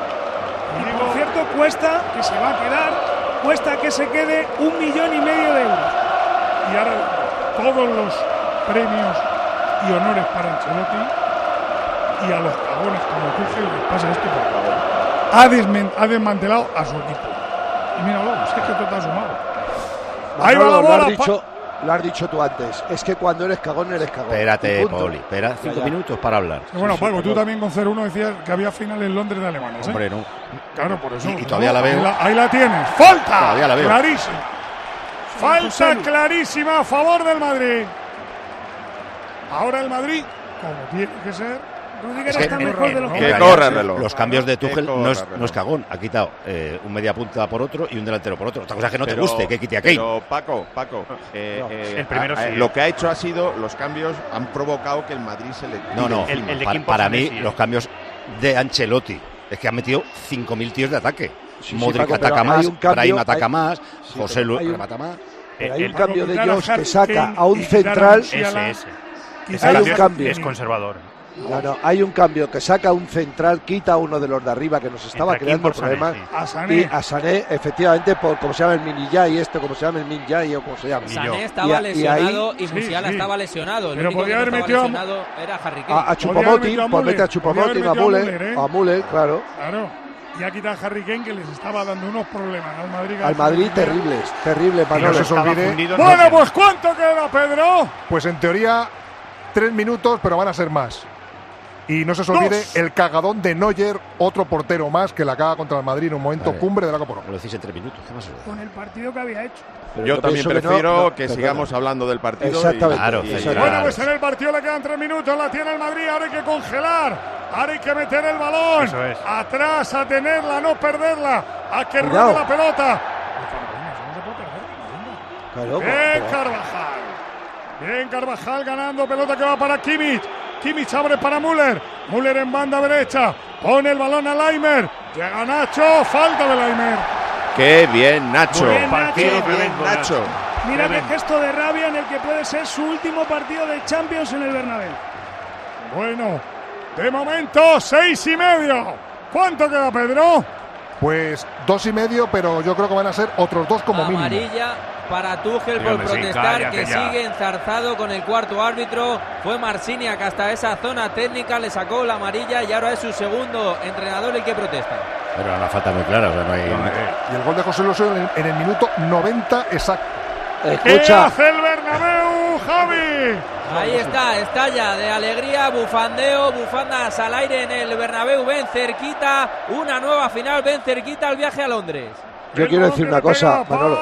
Y por cierto, cuesta, que se va a quedar, cuesta que se quede 1,5 millones de euros. Y ahora todos los premios y honores para Ancelotti, y a los cagones como Tuchel les pasa esto por favor. Ha desmantelado a su equipo. Y míralo, es que todo está sumado. Ahí va la bola. Lo has dicho tú antes, es que cuando eres cagón, eres cagón. Espérate, Poli, espera 5 minutos para hablar. Sí, bueno, Paco, tú también con 0-1 decías que había final en Londres de alemanes, ¿eh? Hombre, no. Claro, por eso. Y todavía la veo. Ahí la tienes. ¡Falta! Todavía la veo. Clarísima. Falta clarísima a favor del Madrid. Ahora el Madrid, como tiene que ser. Rudiger está mejor de lo que corre el reloj. Los cambios de Tuchel no es cagón. Ha quitado un media punta por otro y un delantero por otro. Otra cosa es que no te guste, que quite a Kane. Pero Paco, el primero sí. Lo que ha hecho ha sido, los cambios han provocado que el Madrid se le tire. No, para mí los cambios de Ancelotti es que han metido 5.000 tíos de ataque. Modric ataca más, Brahim ataca más, José Lu remata más. Hay un cambio de ellos que saca a un central. Hay un cambio. Es conservador. No, hay un cambio que saca un central, quita a uno de los de arriba que nos estaba creando problemas. Y a Sané, efectivamente, por como se llama el Minillay, como se llama el Minillay o como se llama. Sané estaba lesionado y Musiala estaba lesionado. El único que no estaba lesionado era Harry Kane. A Choupo-Moting, por meter a Choupo-Moting, a Müller, claro. Y ha quitado a Harry Kane, que les estaba dando unos problemas al Madrid. Al Madrid terrible, Manolo. No se os olvide. Bueno, pues ¿cuánto queda, Pedro? Pues en teoría 3 minutos, pero van a ser más. Y no se os olvide el cagadón de Neuer, otro portero más que la caga contra el Madrid en un momento cumbre de la Copa Europa. Lo decís en 3 minutos. ¿Qué más? Con el partido que había hecho. Pero yo también prefiero que sigamos hablando del partido. Exactamente. Bueno, pues en el partido le quedan 3 minutos. La tiene el Madrid. Ahora hay que congelar. Ahora hay que meter el balón. Eso es. Atrás, a tenerla, no perderla. A que ruede la pelota. Bien, Carvajal. Bien, Carvajal ganando. Pelota que va para Kimmich. Kimmich abre para Müller. Müller en banda derecha. Pone el balón a Laimer. Llega Nacho. Falta de Laimer. ¡Qué bien, Nacho! Bien, ¡Qué bien, Nacho! Mira qué gesto de rabia en el que puede ser su último partido de Champions en el Bernabéu. Bueno, de momento 6,5. ¿Cuánto queda, Pedro? Pues 2,5, pero yo creo que van a ser otros 2 como mínimo. Amarilla para Tuchel por protestar, que sigue enzarzado con el cuarto árbitro. Fue Marciniak hasta esa zona técnica, le sacó la amarilla y ahora es su segundo entrenador el que protesta. Pero una falta muy clara, o sea, no hay... Y el gol de José Luis en el minuto 90 exacto. ¿Qué hace el Bernabéu, Javi? Ahí está, estalla de alegría, bufandeo, bufandas al aire en el Bernabéu. Ven cerquita, una nueva final, ven cerquita el viaje a Londres. Yo quiero decir una cosa, Manolo.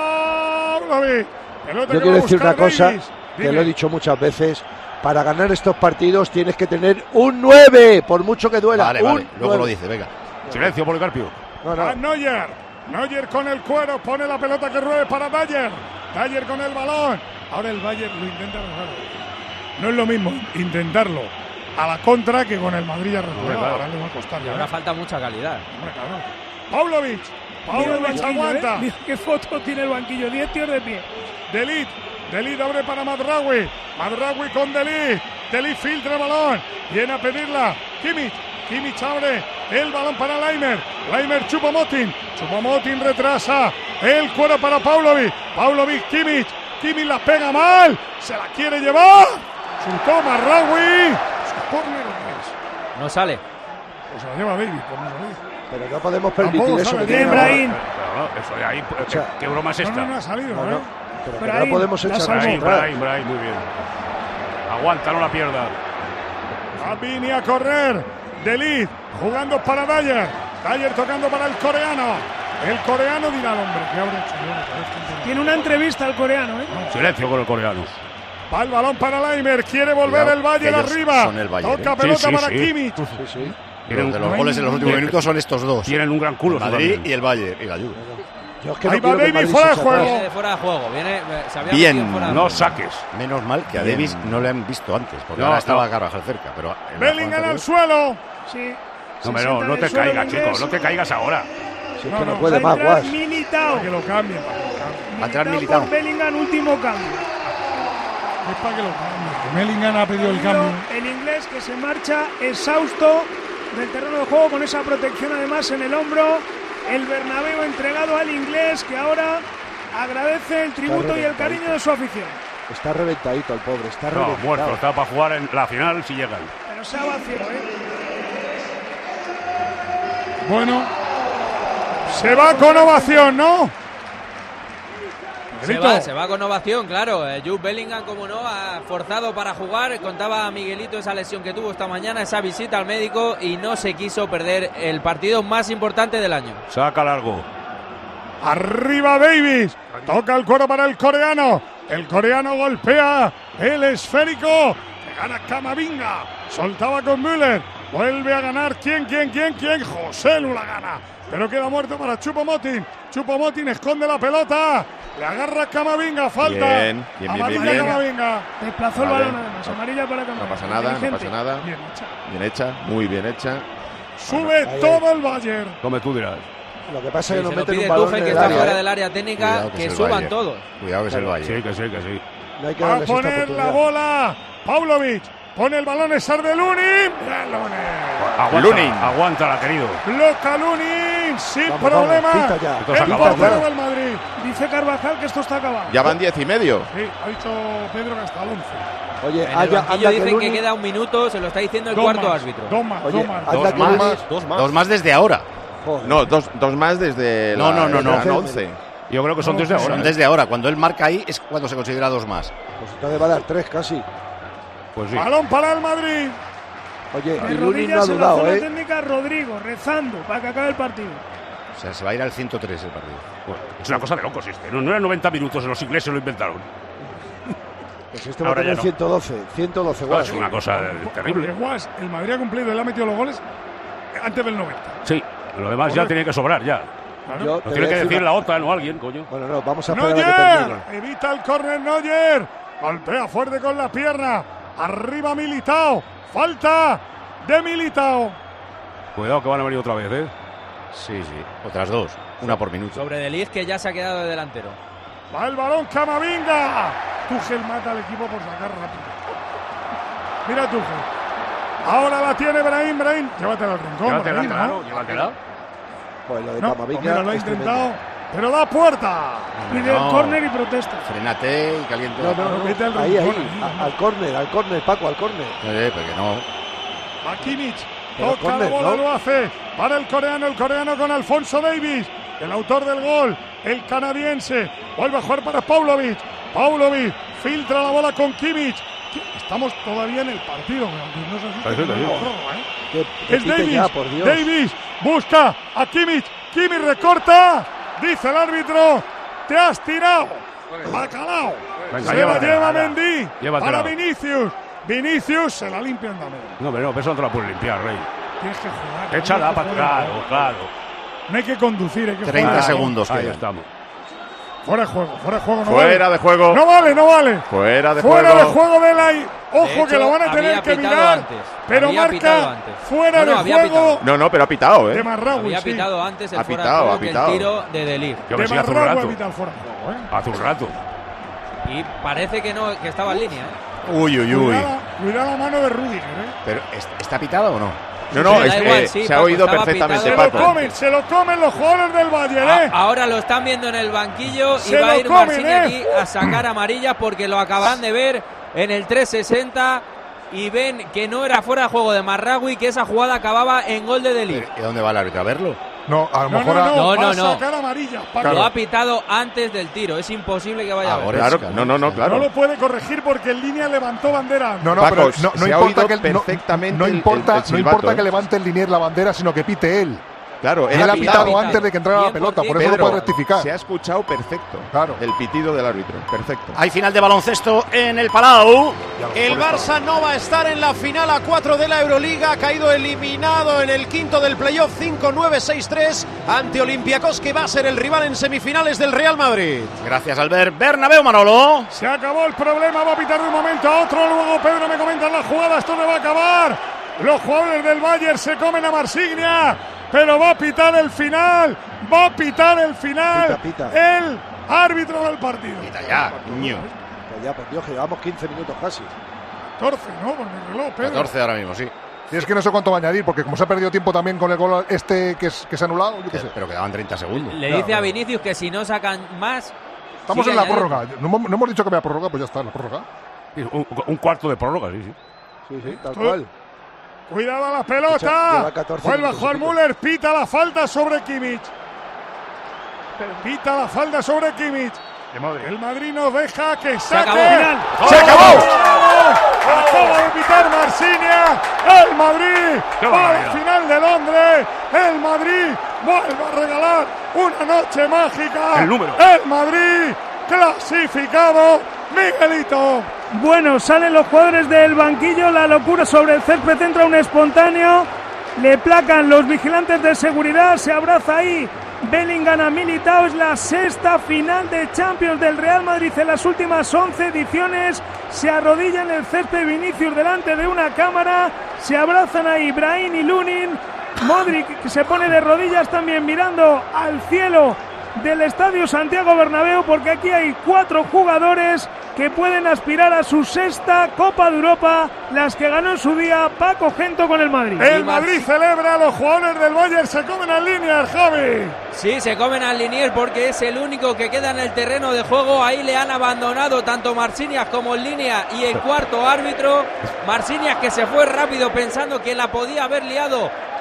Yo quiero decir una cosa, que lo he dicho muchas veces. Para ganar estos partidos tienes que tener un 9, por mucho que duela. Vale, luego 9. Lo dice, venga. Silencio, Policarpio. A Neuer. Neuer con el cuero, pone la pelota que ruede para Dyer. Dyer con el balón. Ahora el Bayern lo intenta mejor. No es lo mismo intentarlo a la contra que con el Madrid a recuperar. Ahora le va a costar. Y ahora falta mucha calidad. Paulovic aguanta. Mira qué foto tiene el banquillo. 10 tíos de pie. De Ligt abre para Mazraoui. Mazraoui con De Ligt filtra el balón. Viene a pedirla. Kimmich abre el balón para Laimer. Laimer Choupo-Moting retrasa. El cuero para Paulovic. Kimmich la pega mal. Se la quiere llevar. Chutó Mazraoui. Su córner. No sale. Pues se la lleva Davis. Pero no podemos permitir eso. Bien, Brahim. Eso de ahí, ¿qué broma es esta? No ha salido, Pero no podemos echar Brahim, muy bien. Aguanta, no la pierda. Vini a correr. De Ligt jugando para Dyer. Dyer tocando para el coreano. El coreano dirá al hombre que habrá hecho. Tiene una entrevista al coreano, Silencio con el coreano. Va el balón para Laimer. Quiere volver el Bayern arriba. Toca pelota para Kimmich. Los goles en los últimos minutos son estos dos. Tienen un gran culo. Madrid y el Bayern y la Juve. Ahí va Davis fuera de juego. Viene de fuera de juego. Bien, no saques. Menos mal que a Davis no le han visto antes, porque ahora estaba Carvajal cerca. Pero Bellingham al suelo. Sí. No te caigas, chico. No te caigas ahora. Si es que no puede más, Guas. Militao. Que lo cambien. Atrás Militao. Bellingham, último cambio. Es para que lo cambie. Bellingham ha pedido el cambio. El inglés que se marcha exhausto del terreno de juego con esa protección además en el hombro. El Bernabéu entregado al inglés que ahora agradece el tributo y el cariño de su afición. Está reventadito el pobre, está reventado. Muerto, está para jugar en la final si llegan. Pero se ha vaciado, Bueno, se va con ovación, ¿no? Se va con ovación, claro. Jude Bellingham, como no, ha forzado para jugar. Contaba a Miguelito esa lesión que tuvo esta mañana, esa visita al médico, y no se quiso perder el partido más importante del año. Saca largo. Arriba Davis. Toca el cuero para el coreano. El coreano golpea el esférico. Que gana Camavinga. Soltaba con Müller. Vuelve a ganar. ¿Quién? José Lu la gana. Pero queda muerto para Choupo-Moting. Choupo-Moting esconde la pelota. Le agarra Camavinga. Falta. Bien. Amarilla Camavinga. Desplazó el balón además. Amarilla para Camavinga. No pasa nada. Bien hecha. Muy bien hecha. Sube todo el Bayern. Come tú dirás. Lo que pasa es que nos meten un balón balón en que el está área, fuera del área técnica, que suban Bayern. todos. Cuidado que es el Bayern. Sí, que sí. No hay que a poner la bola. Paulovic. Pone el balón, es de Lunin. Aguántala, querido. Bloca Lunin sin problema. El portero del Madrid. Dice Carvajal que esto está acabado. Ya van 10 y medio. Sí, ha dicho Pedro que hasta el 11. Oye, en el banquillo dicen que queda un minuto, se lo está diciendo el cuarto árbitro. Dos más desde ahora. Joder. No, dos más desde no. 11. Yo creo que son desde ahora. Son desde ahora. Cuando él marca ahí es cuando se considera dos más. Pues entonces va a dar 3 casi. Pues sí. Balón para el Madrid. Oye, De y Lunin no ha rodillas en la dudado, zona técnica, Rodrigo, rezando para que acabe el partido. O sea, se va a ir al 103 el partido. Bueno, es una cosa de locos este. No eran 90 minutos, los ingleses lo inventaron. Pues este va a tener 112 Guas. Es una cosa terrible. Guas, el Madrid ha cumplido y le ha metido los goles antes del 90. Sí, lo demás ya tiene que sobrar ya. Claro. Lo tiene que decir la OTAN o alguien, coño. Bueno, no, vamos a esperar a que termine. Evita el córner Neuer. Golpea fuerte con la pierna. Arriba Militao. Falta de Militao. Cuidado que van a venir otra vez, ¿eh? Sí. Otras dos. Una por minuto. Sobre De Ligt, que ya se ha quedado de delantero. Va el balón Camavinga. Tuchel mata al equipo por sacar rápido. Mira Tuchel. Ahora la tiene Brahim. Llévatela al rincón. Llévatela. Pues lo de No, Camavinga mira, lo ha es intentado, pero da puerta. Pide el córner y protesta. Frénate y caliente. Vete al ahí, rincón. al córner, Paco, al córner. Porque no. Va Kimmich. Pero Toca córner, la bola, ¿no? lo hace para el coreano con Alfonso Davies, el autor del gol, el canadiense. Vuelve a jugar para Paulovic. Filtra la bola con Kimmich. Estamos todavía en el partido, aunque no se asuste. Es Davies. Davies busca a Kimmich. Kimmich recorta. Dice el árbitro: te has tirado. Bacalao. Se la lleva Mendy para Vinicius. Vinicius se la limpian también. No, pero no, eso no te la puedes limpiar, Rey. Tienes que jugar. Échala para claro. No hay que conducir, hay que 30 jugar. segundos. Ahí estamos. Fuera de juego. Fuera de juego. No vale. Fuera de juego de la. Ojo, de hecho, que lo van a tener que mirar. Antes. Pero había marca fuera de juego. No, pero ha pitado, De Marraoui, había sí. pitado antes el Ha fuera pitado, de juego ha que el pitado. tiro de De Ligt. Yo me De sigue hace un Marraoui rato. evita el fuera de juego, Hace un rato. Y parece que no, que estaba en línea, Uy. Cuidado la mano de Rudiger, ¿Pero está pitado o no? No, da igual, sí, se ha Paco, oído estaba perfectamente, pitado. Paco. Se lo comen los jugadores del Bayern, Ahora lo están viendo en el banquillo y Se va a lo ir comen, Marcini aquí a sacar amarilla porque lo acaban de ver en el 360 y ven que no era fuera de juego de Marraoui, que esa jugada acababa en gol de De Ligt. ¿Y dónde va el árbitro? ¿A verlo? No, a lo mejor va a sacar amarilla. Lo ha pitado antes del tiro. Es imposible que vaya a ver. Claro, no, claro. No lo puede corregir porque en línea levantó bandera. No, Paco, pero no se ha importa oído que perfectamente no importa, el silbato, no importa que levante el linier la bandera, sino que pite él. Claro, Él ha pitado antes de que entrara la pelota, por eso no puede rectificar. Se ha escuchado perfecto. Claro. El pitido del árbitro, perfecto. Hay final de baloncesto en el Palau. El Barça no va a estar en la final a 4 de la Euroliga. Ha caído eliminado en el quinto del playoff 5-9-6-3 ante Olympiacos, que va a ser el rival en semifinales del Real Madrid. Gracias, Albert. Bernabéu, Manolo. Se acabó el problema. Va a pitar de un momento a otro. Luego Pedro me comenta la jugada. Esto no va a acabar. Los jugadores del Bayern se comen a Marsiglia. Pero va a pitar el final. Pita. El árbitro del partido. Pita ya, niño. Ya, por Dios, que llevamos 15 minutos casi. 14, ¿no? Por mi reloj, Pedro. 14 ahora mismo, sí. Y es que no sé cuánto va a añadir, porque como se ha perdido tiempo también con el gol que se ha anulado, yo qué sé. Pero quedaban 30 segundos. Le dice a Vinicius que si no sacan más. Estamos en la prórroga. No hemos dicho que me ha prórroga, pues ya está, la prórroga. Un cuarto de prórroga, sí. Sí, tal cual. Cuidado a la pelota. Vuelve a jugar Müller. Pita la falta sobre Kimmich. El Madrid nos deja que saque. ¡Se acabó! Acaba de pitar Marsiglia. El Madrid va a la final de Londres. El Madrid vuelve a regalar una noche mágica. El número. El Madrid clasificado. Miguelito. Bueno, salen los jugadores del banquillo, la locura sobre el césped, entra un espontáneo, le placan los vigilantes de seguridad, se abraza ahí Bellingham a Militao. Es la sexta final de Champions del Real Madrid en las últimas 11 ediciones. Se arrodilla en el césped Vinicius delante de una cámara, se abrazan ahí Brahim y Lunin. Modric, que se pone de rodillas también mirando al cielo del Estadio Santiago Bernabéu, porque aquí hay 4 jugadores que pueden aspirar a su sexta Copa de Europa, las que ganó en su día Paco Gento con el Madrid. El Madrid celebra, los jugadores del Bayern se comen al Liniers, Javi. Sí, se comen al Liniers porque es el único que queda en el terreno de juego. Ahí le han abandonado tanto Marciniak como Línea y el cuarto árbitro. Marciniak, que se fue rápido pensando que la podía haber liado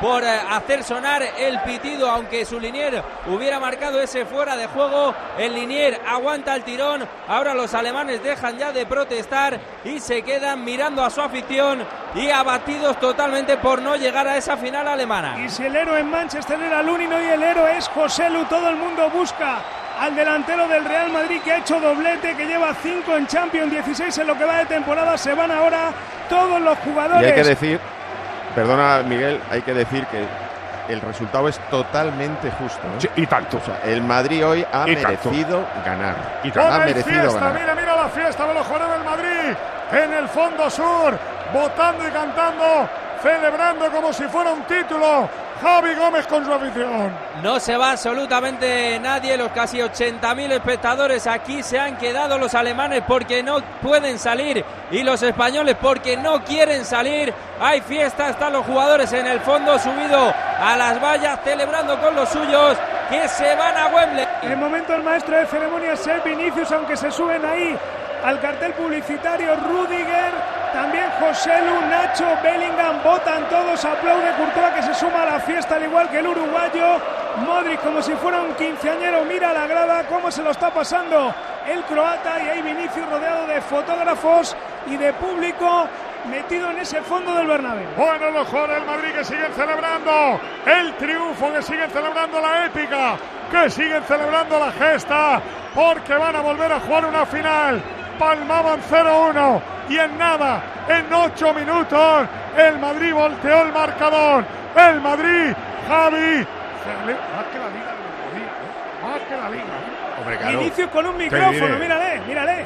por hacer sonar el pitido, aunque su linier hubiera marcado ese fuera de juego. El linier aguanta el tirón. Ahora los alemanes dejan ya de protestar y se quedan mirando a su afición y abatidos totalmente por no llegar a esa final alemana. Y si el héroe en Manchester era Lunin, hoy el héroe es Joselu. Todo el mundo busca al delantero del Real Madrid, que ha hecho doblete, que lleva 5 en Champions, 16 en lo que va de temporada. Se van ahora todos los jugadores. Y hay que decir, perdona Miguel, hay que decir que el resultado es totalmente justo, ¿eh? Sí, y tanto. O sea, el Madrid hoy ha merecido ganar. Ha merecido ganar. Mira la fiesta de los jugadores del Madrid en el fondo sur, votando y cantando, celebrando como si fuera un título. Javi Gómez con su afición. No se va absolutamente nadie. Los casi 80.000 espectadores aquí se han quedado. Los alemanes porque no pueden salir y los españoles porque no quieren salir. Hay fiesta, están los jugadores en el fondo subido a las vallas celebrando con los suyos, que se van a Wembley. De momento el maestro de ceremonias es Vinicius, aunque se suben ahí al cartel publicitario Rudiger, también Joselu, Nacho, Bellingham, votan todos, aplaude Courtois, que se suma a la fiesta al igual que el uruguayo. Modric, como si fuera un quinceañero, mira a la grada cómo se lo está pasando el croata, y ahí Vinicius rodeado de fotógrafos y de público metido en ese fondo del Bernabéu. Bueno, los jugadores del Madrid que siguen celebrando el triunfo, que siguen celebrando la épica, que siguen celebrando la gesta, porque van a volver a jugar una final. Palmaban 0-1 y en nada, en 8 minutos, el Madrid volteó el marcador. El Madrid, Javi, más que la Liga de más que la Liga. Hombre, claro. Vinicius con un micrófono, mírale.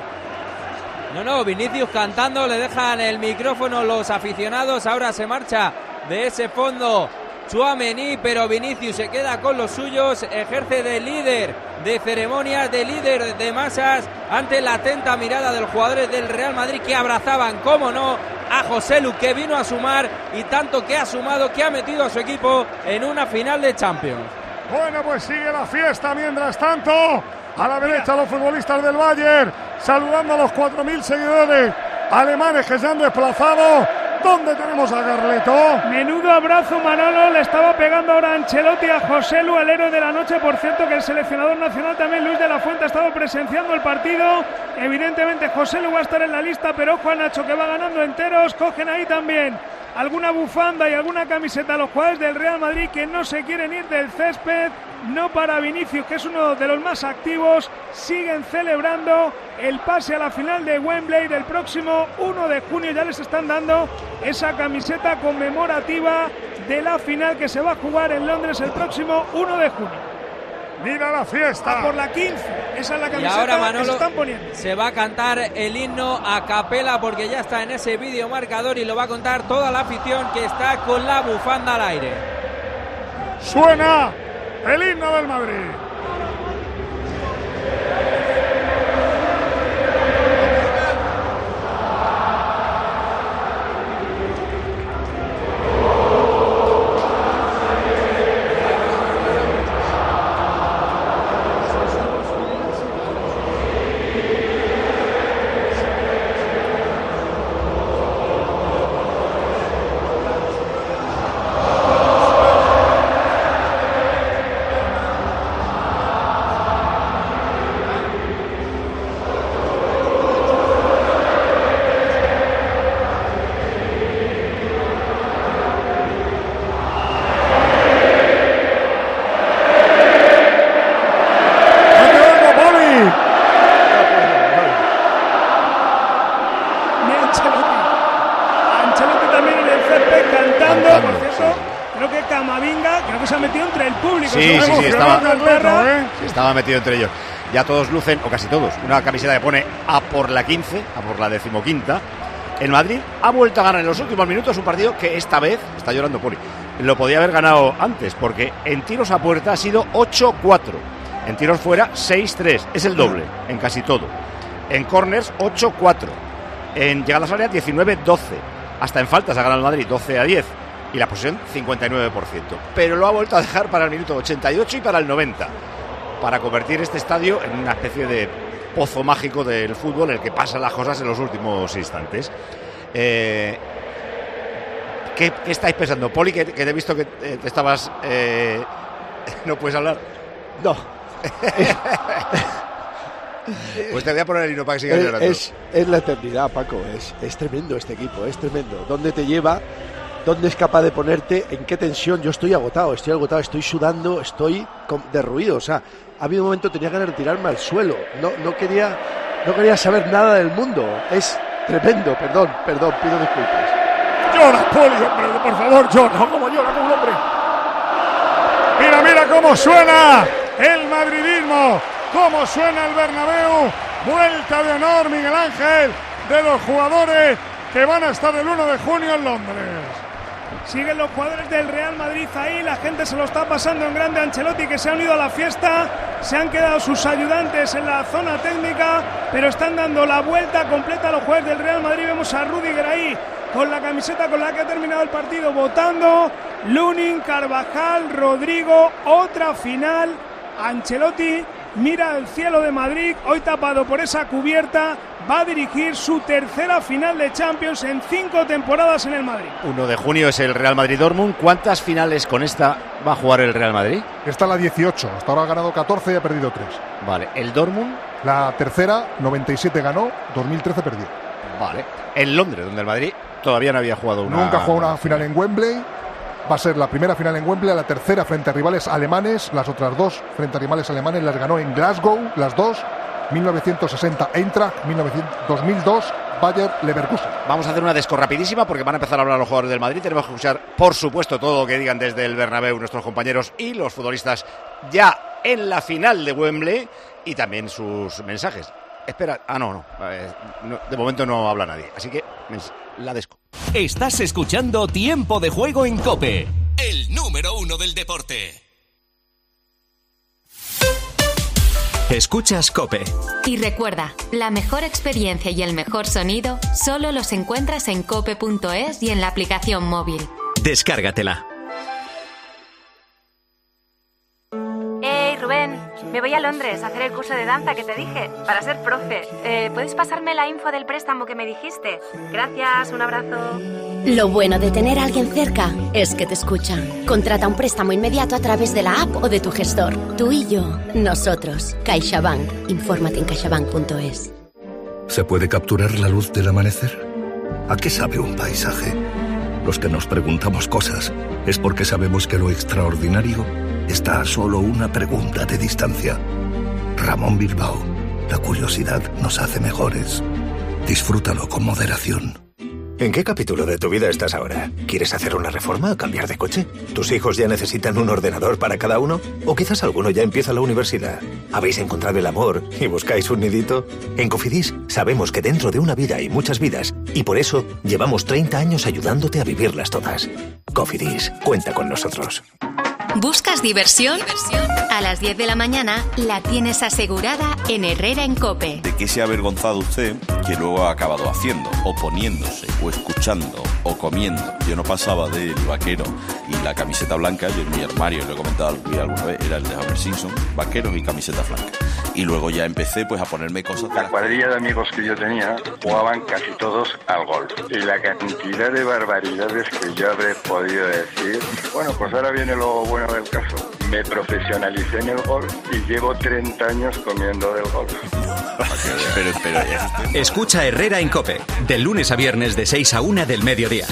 No, Vinicius cantando, le dejan el micrófono los aficionados. Ahora se marcha de ese fondo Tchouaméni, pero Vinicius se queda con los suyos, ejerce de líder de ceremonias, de líder de masas, ante la atenta mirada de los jugadores del Real Madrid, que abrazaban, cómo no, a Joselu, que vino a sumar, y tanto que ha sumado, que ha metido a su equipo en una final de Champions. Bueno, pues sigue la fiesta mientras tanto. A la derecha los futbolistas del Bayern, saludando a los 4.000 seguidores alemanes que se han desplazado. ¿Dónde tenemos a Carleto? Menudo abrazo, Manolo. Le estaba pegando ahora Ancelotti a Joselu, el héroe de la noche. Por cierto, que el seleccionador nacional también, Luis de la Fuente, ha estado presenciando el partido. Evidentemente Joselu va a estar en la lista, pero ojo a Nacho, que va ganando enteros. Cogen ahí también alguna bufanda y alguna camiseta a los jugadores del Real Madrid, que no se quieren ir del césped. No para Vinicius, que es uno de los más activos. Siguen celebrando el pase a la final de Wembley del próximo 1 de junio. Ya les están dando esa camiseta conmemorativa de la final que se va a jugar en Londres el próximo 1 de junio. Mira la fiesta. Por la 15. Esa es la camiseta, y ahora, Manolo, que se están poniendo. Se va a cantar el himno a capela, porque ya está en ese vídeo marcador y lo va a contar toda la afición, que está con la bufanda al aire. Suena el himno del Madrid. Estaba metido entre ellos. Ya todos lucen, o casi todos, una camiseta que pone a por la 15, a por la 15ª. El Madrid ha vuelto a ganar en los últimos minutos un partido que esta vez, está llorando Poli, lo podía haber ganado antes, porque en tiros a puerta ha sido 8-4, en tiros fuera 6-3, es el doble en casi todo. En corners 8-4, en llegadas al área 19-12, hasta en faltas ha ganado el Madrid 12-10. Y la posesión 59%, pero lo ha vuelto a dejar para el minuto 88 y para el 90, para convertir este estadio en una especie de pozo mágico del fútbol en el que pasan las cosas en los últimos instantes. ¿Qué estáis pensando? Poli, que te he visto que te estabas... ¿No puedes hablar? No. Pues te voy a poner el hino para que sigas llorando. Es la eternidad, Paco. Es tremendo este equipo, es tremendo. ¿Dónde te lleva? ¿Dónde es capaz de ponerte? ¿En qué tensión? Yo estoy agotado, estoy sudando, estoy derruido. O sea, ha habido un momento tenía ganas de tirarme al suelo. No quería saber nada del mundo. Es tremendo, perdón, pido disculpas. Llora, Poli, hombre, por favor, llora, como llora como un hombre. Mira cómo suena el madridismo, cómo suena el Bernabéu. Vuelta de honor, Miguel Ángel, de los jugadores que van a estar el 1 de junio en Londres. Siguen los jugadores del Real Madrid ahí, la gente se lo está pasando en grande. Ancelotti, que se ha unido a la fiesta, se han quedado sus ayudantes en la zona técnica, pero están dando la vuelta completa a los jugadores del Real Madrid. Vemos a Rüdiger ahí con la camiseta con la que ha terminado el partido votando. Lunin, Carvajal, Rodrigo, otra final. Ancelotti mira al cielo de Madrid, hoy tapado por esa cubierta. Va a dirigir su tercera final de Champions en 5 temporadas en el Madrid. 1 de junio es el Real Madrid-Dortmund. ¿Cuántas finales con esta va a jugar el Real Madrid? Esta es la 18. Hasta ahora ha ganado 14 y ha perdido 3. Vale. ¿El Dortmund? La tercera, 97 ganó, 2013 perdió. Vale. En Londres, donde el Madrid todavía no había jugado una... Nunca jugó una final en Wembley. Va a ser la primera final en Wembley, la tercera frente a rivales alemanes. Las otras 2 frente a rivales alemanes las ganó en Glasgow, las 2. 1960 Eintracht, 2002 Bayer Leverkusen. Vamos a hacer una desco rapidísima porque van a empezar a hablar los jugadores del Madrid. Tenemos que escuchar, por supuesto, todo lo que digan desde el Bernabéu nuestros compañeros y los futbolistas ya en la final de Wembley y también sus mensajes. Espera, no, de momento no habla nadie, así que la desco. Estás escuchando Tiempo de Juego en COPE, el número 1 del deporte. Escuchas COPE. Y recuerda, la mejor experiencia y el mejor sonido solo los encuentras en cope.es y en la aplicación móvil. Descárgatela. Rubén, me voy a Londres a hacer el curso de danza que te dije, para ser profe. ¿Puedes pasarme la info del préstamo que me dijiste? Gracias, un abrazo. Lo bueno de tener a alguien cerca es que te escucha. Contrata un préstamo inmediato a través de la app o de tu gestor. Tú y yo, nosotros. CaixaBank. Infórmate en caixabank.es. ¿Se puede capturar la luz del amanecer? ¿A qué sabe un paisaje? Los que nos preguntamos cosas es porque sabemos que lo extraordinario está a solo una pregunta de distancia. Ramón Bilbao. La curiosidad nos hace mejores. Disfrútalo con moderación. ¿En qué capítulo de tu vida estás ahora? ¿Quieres hacer una reforma o cambiar de coche? ¿Tus hijos ya necesitan un ordenador para cada uno? ¿O quizás alguno ya empieza la universidad? ¿Habéis encontrado el amor y buscáis un nidito? En Cofidis sabemos que dentro de una vida hay muchas vidas y por eso llevamos 30 años ayudándote a vivirlas todas. Cofidis, cuenta con nosotros. ¿Buscas diversión? A las 10 de la mañana la tienes asegurada en Herrera en COPE. ¿De qué se ha avergonzado usted que luego ha acabado haciendo, o poniéndose, o escuchando, o comiendo? Yo no pasaba del vaquero y la camiseta blanca. Yo en mi armario, lo he comentado alguna vez, era el de Homer Simpson, vaqueros y camiseta blanca. Y luego ya empecé pues a ponerme cosas... La cuadrilla de amigos que yo tenía jugaban casi todos al golf. Y la cantidad de barbaridades que yo habré podido decir... Bueno, pues ahora viene lo bueno del caso. Me profesionalicé en el golf y llevo 30 años comiendo del golf. pero Escucha Herrera en COPE, de lunes a viernes de 6 a 1 del mediodía.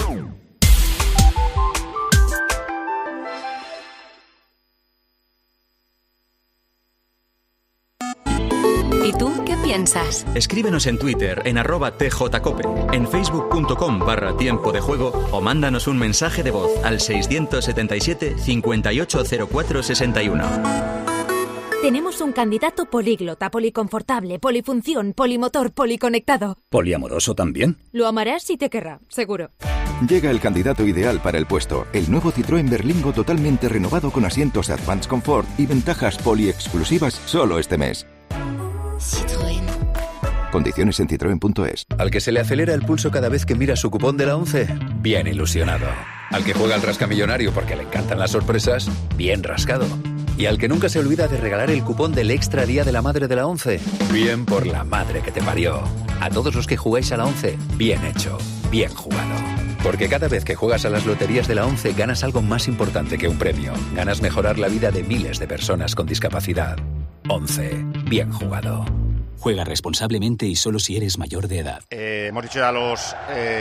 ¿Y tú qué piensas? Escríbenos en Twitter en @tjcope, en facebook.com/tiempo de juego o mándanos un mensaje de voz al 677 580461. Tenemos un candidato políglota, policonfortable, polifunción, polimotor, policonectado. ¿Poliamoroso también? Lo amarás y te querrá, seguro. Llega el candidato ideal para el puesto, el nuevo Citroën Berlingo totalmente renovado con asientos Advanced Comfort y ventajas poli exclusivas solo este mes. Citroën. Condiciones en citroen.es. Al que se le acelera el pulso cada vez que mira su cupón de la 11, bien ilusionado. Al que juega al rascamillonario porque le encantan las sorpresas, bien rascado. Y al que nunca se olvida de regalar el cupón del Extra Día de la Madre de la 11, bien por la madre que te parió. A todos los que jugáis a la 11, bien hecho, bien jugado. Porque cada vez que juegas a las loterías de la ONCE ganas algo más importante que un premio. Ganas mejorar la vida de miles de personas con discapacidad. ONCE. Bien jugado. Juega responsablemente y solo si eres mayor de edad. Hemos dicho ya los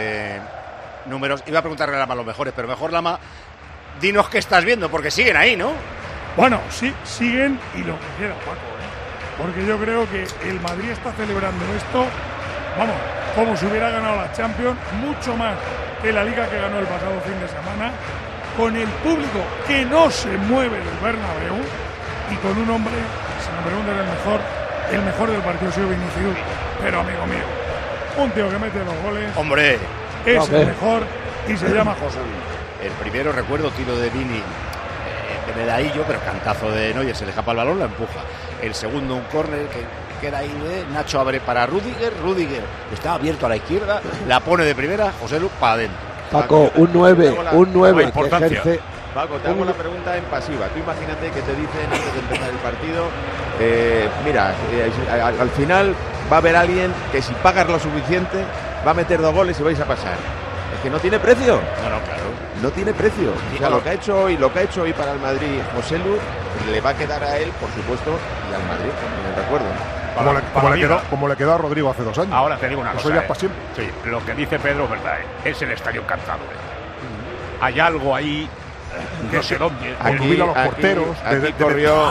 números. Iba a preguntarle a Lama los mejores, pero mejor, Lama, dinos qué estás viendo, porque siguen ahí, ¿no? Bueno, sí, siguen y lo que quiera, Paco, porque yo creo que el Madrid está celebrando esto, vamos, como si hubiera ganado la Champions, mucho más que la Liga que ganó el pasado fin de semana, con el público que no se mueve del Bernabéu y con un hombre, si me preguntan el mejor del partido ha sido Vinicius, pero amigo mío, un tío que mete los goles, hombre, es el mejor y se llama José. El primero, recuerdo, tiro de Vini en el ahillo, pero cantazo de Neuer, se le escapa el balón, la empuja. El segundo, un córner que queda ahí de Nacho abre para Rüdiger, que está abierto a la izquierda, la pone de primera, José Lu para adentro. Paco, un 9 que ejerce. Paco, te hago la pregunta en pasiva. Tú imagínate que te dicen antes de empezar el partido, mira, al final va a haber alguien que si pagas lo suficiente va a meter 2 goles y vais a pasar. Es que no tiene precio. No, claro. No tiene precio. O sea, lo que ha hecho hoy para el Madrid José Lu le va a quedar a él, por supuesto, y al Madrid, también recuerdo. Como le quedó a Rodrigo hace 2 años. Ahora te digo una cosa. Eso ya es para siempre. Sí, lo que dice Pedro es verdad. Es el estadio encantado. Hay algo ahí, no sé dónde. Aquí los porteros. Aquí corrió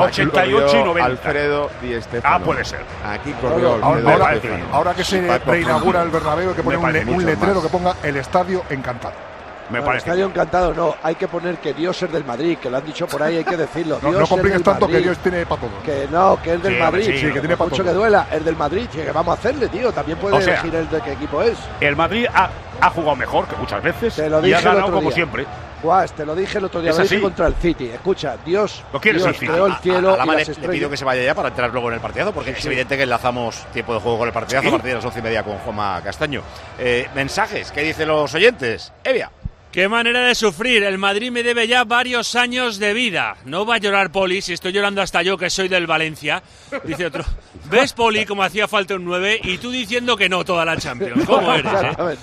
88 y 90. Alfredo Di Stéfano. Puede ser. Aquí corrió ahora que se reinaugura el Bernabéu, hay que poner un letrero que ponga el estadio encantado. El estadio encantado no, hay que poner que Dios es del Madrid, que lo han dicho por ahí, hay que decirlo. No compliques tanto, que Dios tiene para todo. Que no, que es del Madrid, que tiene para mucho todo. que duela, es del Madrid, que vamos a hacerle, tío, también puede elegir el de qué equipo es. El Madrid ha jugado mejor que muchas veces y ha ganado como siempre. Guas, te lo dije el otro día, lo dije contra el City. Escucha, Dios creó el cielo y las estrellas. Le pido que se vaya ya para entrar luego en el partidazo, porque es evidente que enlazamos tiempo de juego con el partidazo a partir de las 11:30 con Juanma Castaño. Mensajes, ¿qué dicen los oyentes? Evia. Qué manera de sufrir. El Madrid me debe ya varios años de vida. No va a llorar Poli, si estoy llorando hasta yo, que soy del Valencia. Dice otro. ¿Ves, Poli, como hacía falta un 9? Y tú diciendo que no toda la Champions. ¿Cómo eres,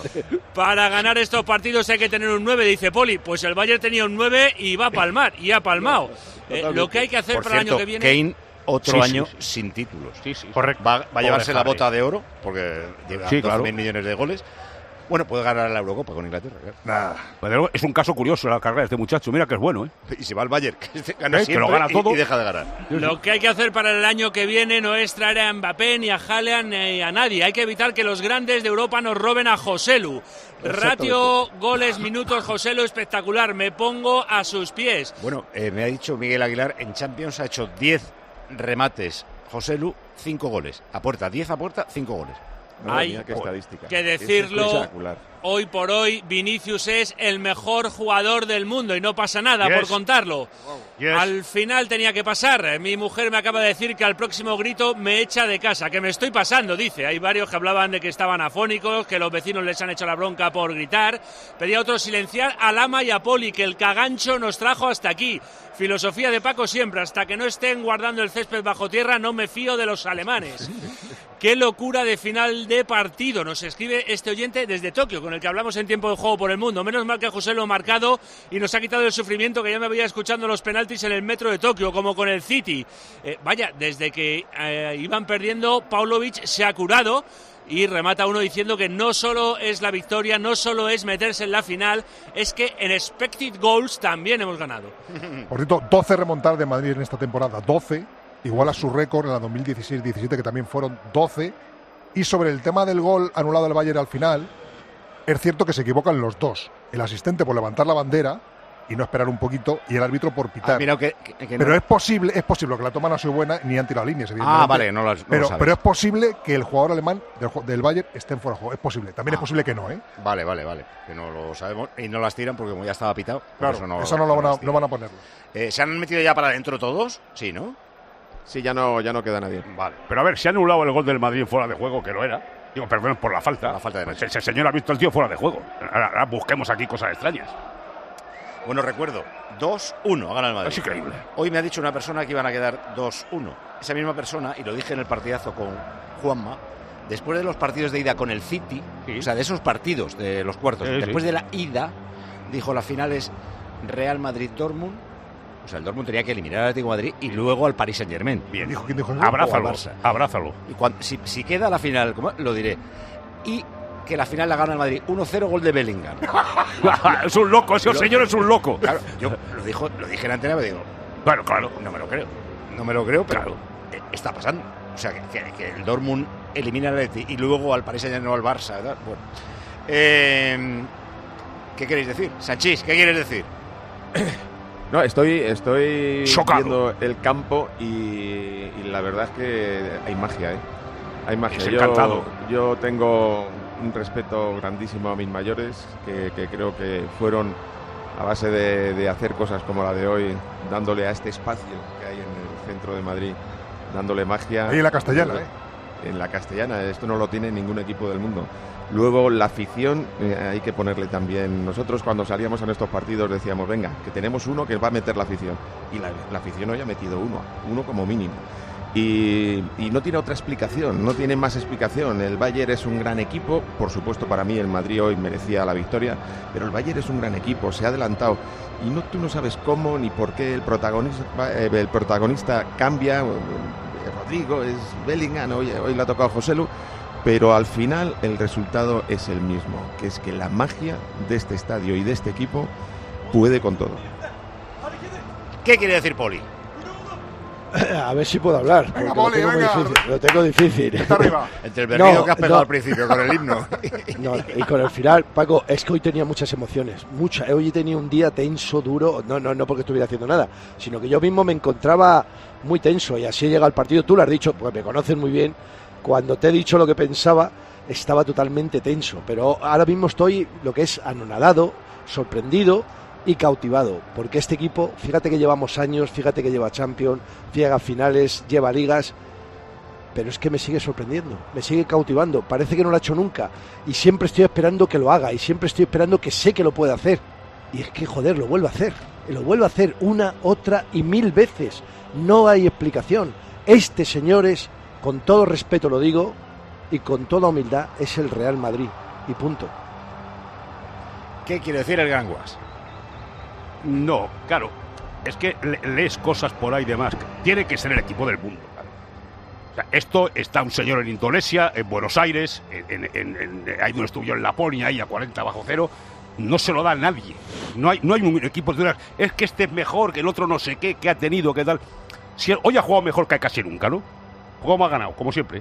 Para ganar estos partidos hay que tener un 9, dice Poli. Pues el Bayern tenía un 9 y va a palmar. Y ha palmado. Lo que hay que hacer por para cierto, el año que viene... Kane, otro año sin títulos. Correcto. Va a llevarse la bota de oro, porque lleva 12.000 millones de goles. Bueno, puede ganar la Eurocopa con Inglaterra. Claro. Es un caso curioso la carrera de este muchacho. Mira que es bueno, Y se va al Bayern, que gana siempre, que lo gana todo y deja de ganar. Lo que hay que hacer para el año que viene no es traer a Mbappé, ni a Haaland, ni a nadie. Hay que evitar que los grandes de Europa nos roben a Joselu. Ratio, goles, minutos, Joselu, espectacular. Me pongo a sus pies. Bueno, me ha dicho Miguel Aguilar, en Champions ha hecho 10 remates. Joselu, 5 goles. A puerta, 10 a puerta, 5 goles. Hay que decirlo, hoy por hoy Vinicius es el mejor jugador del mundo y no pasa nada por contarlo. Al final tenía que pasar. Mi mujer me acaba de decir que al próximo grito me echa de casa, que me estoy pasando, dice. Hay varios que hablaban de que estaban afónicos, que los vecinos les han hecho la bronca por gritar. Pedía otro silenciar a Lama y a Poli, que el cagancho nos trajo hasta aquí. Filosofía de Paco siempre, hasta que no estén guardando el césped bajo tierra no me fío de los alemanes. Qué locura de final de partido, nos escribe este oyente desde Tokio, con el que hablamos en tiempo de juego por el mundo. Menos mal que a José lo ha marcado y nos ha quitado el sufrimiento que ya me veía escuchando los penaltis en el metro de Tokio, como con el City. Vaya, desde que iban perdiendo, Paunovic se ha curado. Y remata uno diciendo que no solo es la victoria, no solo es meterse en la final, es que en expected goals también hemos ganado. Por cierto, 12 remontadas de Madrid en esta temporada, 12, igual a su récord en la 2016-17, que también fueron 12. Y sobre el tema del gol anulado al Bayern al final, es cierto que se equivocan los dos. El asistente por levantar la bandera y no esperar un poquito, y el árbitro por pitar. Pero es posible que la toma no ha sido buena, ni han tirado líneas, evidentemente. Vale, no lo sabes. Pero es posible que el jugador alemán del Bayern esté en fuera de juego. Es posible. También es posible que no, ¿eh? Vale. Que no lo sabemos. Y no las tiran porque como ya estaba pitado. Claro, eso no van a ponerlo. ¿Se han metido ya para adentro todos? Sí, ¿no? Sí, ya no queda nadie. Vale. Pero a ver, se ha anulado el gol del Madrid en fuera de juego, que lo era. Digo, perdón, por la falta. La falta de Nacho. Ese señor ha visto el tío fuera de juego. Ahora busquemos aquí cosas extrañas. Bueno, recuerdo, 2-1 gana el Madrid. Es increíble. Hoy me ha dicho una persona que iban a quedar 2-1. Esa misma persona, y lo dije en el partidazo con Juanma, después de los partidos de ida con el City, o sea, de esos partidos de los cuartos, después de la ida, dijo la final es Real Madrid-Dortmund. O sea, el Dortmund tenía que eliminar al Atlético de Madrid y luego al Paris Saint-Germain. Bien, ¿quién dijo eso? Abrázalo. Y si queda la final, ¿cómo? Lo diré. Y que la final la gana el Madrid 1-0, gol de Bellingham. Es un loco, ese señor es un loco. Claro, yo lo dije en la antena, pero digo, bueno, claro, no me lo creo, pero está pasando. O sea, que el Dortmund elimina al Atleti y luego al Paris Saint-Germain o al Barça. ¿Verdad? Bueno. ¿Qué queréis decir? Sanchís, ¿qué quieres decir? No, estoy viendo el campo y la verdad es que hay magia, Hay magia. Yo tengo un respeto grandísimo a mis mayores, que creo que fueron a base de hacer cosas como la de hoy, dándole a este espacio que hay en el centro de Madrid, dándole magia. Ahí en la Castellana, En la Castellana, esto no lo tiene ningún equipo del mundo. Luego la afición, hay que ponerle también. Nosotros cuando salíamos en estos partidos decíamos, venga, que tenemos uno que va a meter la afición. Y la afición hoy ha metido uno como mínimo. Y no tiene otra explicación, no tiene más explicación. El Bayern es un gran equipo, por supuesto para mí el Madrid hoy merecía la victoria, pero el Bayern es un gran equipo, se ha adelantado. Y tú no sabes cómo ni por qué el protagonista cambia. Rodrigo, es Bellingham, hoy le ha tocado a Joselu. Pero al final el resultado es el mismo, que es que la magia de este estadio y de este equipo puede con todo. ¿Qué quiere decir Poli? A ver si puedo hablar. Venga, Poli, venga. Lo tengo difícil. Está arriba. Entre el berrido que has pegado al principio con el himno. Y con el final, Paco, es que hoy tenía muchas emociones. Hoy tenía un día tenso, duro. No porque estuviera haciendo nada, sino que yo mismo me encontraba muy tenso y así llega el partido. Tú lo has dicho, pues me conoces muy bien. Cuando te he dicho lo que pensaba, estaba totalmente tenso, pero ahora mismo estoy lo que es anonadado, sorprendido y cautivado, porque este equipo, fíjate que llevamos años, fíjate que lleva Champions, llega finales, lleva ligas, pero es que me sigue sorprendiendo, me sigue cautivando, parece que no lo ha hecho nunca, y siempre estoy esperando que lo haga, y siempre estoy esperando que sé que lo puede hacer, y es que joder, lo vuelve a hacer una, otra y 1000 veces, no hay explicación. Señores, con todo respeto lo digo, y con toda humildad, es el Real Madrid, y punto. ¿Qué quiere decir el Gran Guas? No, claro, es que lees cosas por ahí de más. Tiene que ser el equipo del mundo. O sea, esto está un señor en Indonesia, en Buenos Aires, ahí donde estuvo en Laponia, ahí a 40 bajo cero. No se lo da a nadie. No hay un equipo de... Es que este es mejor, que el otro no sé qué, que ha tenido, que tal... Si hoy ha jugado mejor que casi nunca, ¿no? ¿Cómo ha ganado? Como siempre.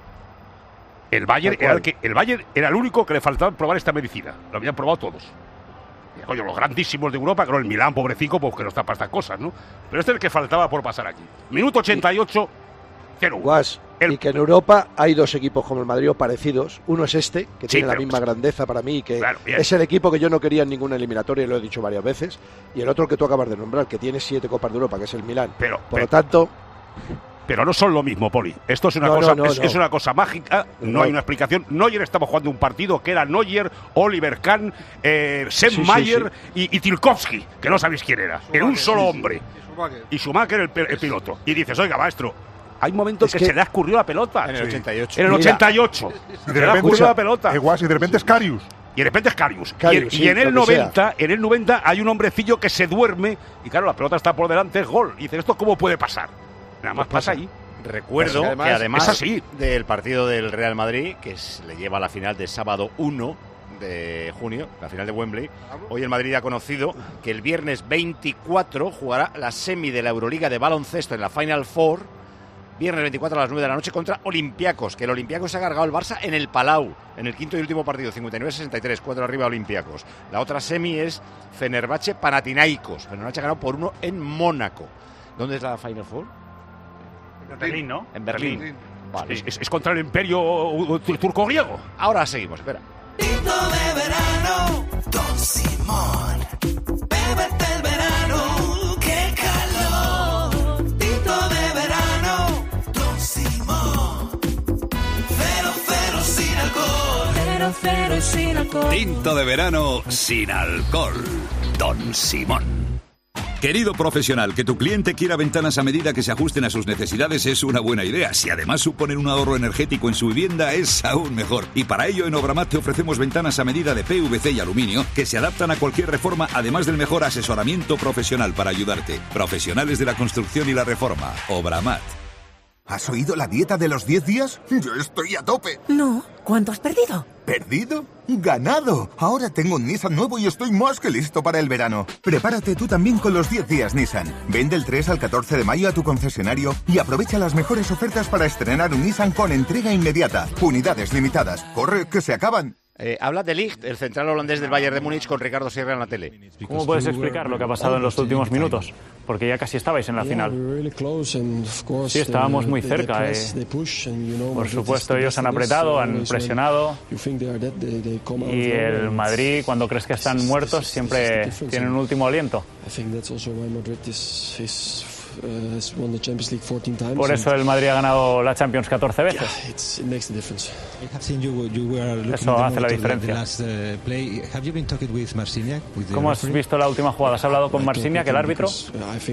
El Bayern era el único que le faltaba probar esta medicina. Lo habían probado todos. Y, coño, los grandísimos de Europa, claro, el Milán, pobrecito, pues que no está para estas cosas, ¿no? Pero este es el que faltaba por pasar aquí. Minuto 88, 0-1. Y que en Europa hay dos equipos como el Madrid parecidos. Uno es que tiene la misma grandeza para mí, que es el equipo que yo no quería en ninguna eliminatoria, y lo he dicho varias veces. Y el otro que tú acabas de nombrar, que tiene 7 Copas de Europa, que es el Milán. Por lo tanto... Pero no son lo mismo, Poli. Esto es una es una cosa mágica, no hay una explicación. Neuer estaba jugando un partido que era Neuer, Oliver Kahn, Sepp Maier y Tilkovski, que no sabéis quién era. Era un solo hombre. Y Schumacher el piloto. Y dices, oiga, maestro, hay momentos que se le ha escurrido la pelota. En el 88. En el 88. Y de repente, la pelota. Igual, y de repente es Karius. Y de repente es Karius. Y en el 90 hay un hombrecillo que se duerme y claro, la pelota está por delante, es gol. Y dices, ¿esto cómo puede pasar? Nada más pasa ahí. Recuerdo que además del partido del Real Madrid, que le lleva a la final del sábado 1 de junio, la final de Wembley, hoy el Madrid ha conocido que el viernes 24 jugará la semi de la Euroliga de baloncesto en la Final Four, viernes 24 a las 9 de la noche contra Olympiacos, que el Olympiacos se ha cargado el Barça en el Palau, en el quinto y último partido, 59-63, 4 arriba Olympiacos. La otra semi es Fenerbahce-Panathinaikos. Fenerbahce ha ganado por 1 en Mónaco. ¿Dónde es la Final Four? En Berlín, ¿no? En Berlín. Vale. Es contra el imperio turco-griego. Ahora seguimos, espera. Tinto de verano, Don Simón. Bébete el verano, qué calor. Tinto de verano, Don Simón. 0-0 sin alcohol. 0-0 sin alcohol. Tinto de verano sin alcohol, Don Simón. Querido profesional, que tu cliente quiera ventanas a medida que se ajusten a sus necesidades es una buena idea. Si además suponen un ahorro energético en su vivienda, es aún mejor. Y para ello en Obramat te ofrecemos ventanas a medida de PVC y aluminio que se adaptan a cualquier reforma, además del mejor asesoramiento profesional para ayudarte. Profesionales de la construcción y la reforma. Obramat. ¿Has oído la dieta de los 10 días? Yo estoy a tope. No. ¿Cuánto has perdido? ¿Perdido? ¡Ganado! Ahora tengo un Nissan nuevo y estoy más que listo para el verano. Prepárate tú también con los 10 días Nissan. Ven del 3 al 14 de mayo a tu concesionario y aprovecha las mejores ofertas para estrenar un Nissan con entrega inmediata. Unidades limitadas. ¡Corre, que se acaban! Habla de Ligt, el central holandés del Bayern de Múnich, con Ricardo Sierra en la tele. ¿Cómo puedes explicar lo que ha pasado en los últimos minutos? Porque ya casi estabais en la final. Sí, estábamos muy cerca. Por supuesto, ellos han apretado, han presionado. Y el Madrid, cuando crees que están muertos, siempre tienen un último aliento. Por eso el Madrid ha ganado la Champions 14 veces. Eso hace la diferencia. ¿Cómo has visto la última jugada? ¿Has hablado con Marciniak, el árbitro? Sí,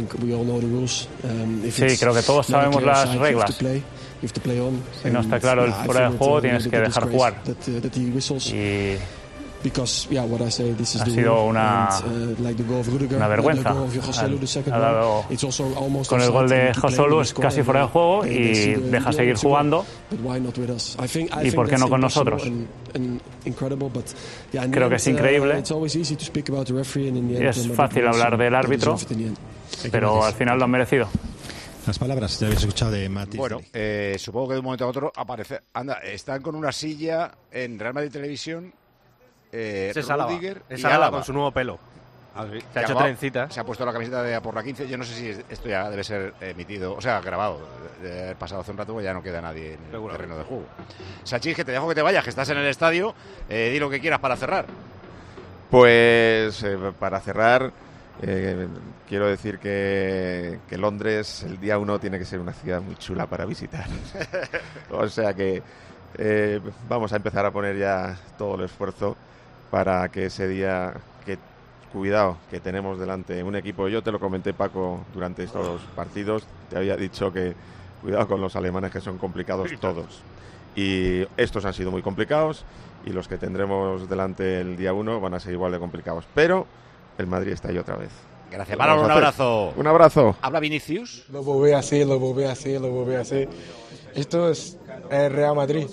creo que todos sabemos las reglas. Si no está claro el fuera de juego, tienes que dejar jugar. Y ha sido una vergüenza. Ha dado, con el gol de Joselu es casi fuera de juego y deja seguir jugando. ¿Y por qué no con nosotros? Creo que es increíble. Y es fácil hablar del árbitro, pero al final lo han merecido. Las palabras ya habéis escuchado de Mati. Bueno, supongo que de un momento a otro aparece. Anda, están con una silla en Real Madrid Televisión. Es Rudiger y Álava con su nuevo pelo. Se ha hecho trencitas. Se ha puesto la camiseta de por la 15. Yo no sé si esto ya debe ser emitido, o sea, grabado. Debe haber pasado hace un rato, ya no queda nadie en el terreno de juego. Sachis, que te dejo que te vayas, que estás en el estadio. Di lo que quieras para cerrar. Pues para cerrar, quiero decir que Londres el día 1 tiene que ser una ciudad muy chula para visitar. O sea que vamos a empezar a poner ya todo el esfuerzo para que ese día, cuidado, que tenemos delante un equipo. Yo te lo comenté, Paco, durante estos partidos. Te había dicho que cuidado con los alemanes, que son complicados todos. Y estos han sido muy complicados y los que tendremos delante el día 1 van a ser igual de complicados. Pero el Madrid está ahí otra vez. Gracias, Manolo, un abrazo. Un abrazo. ¿Habla Vinicius? Lo volví a hacer. Esto es el Real Madrid.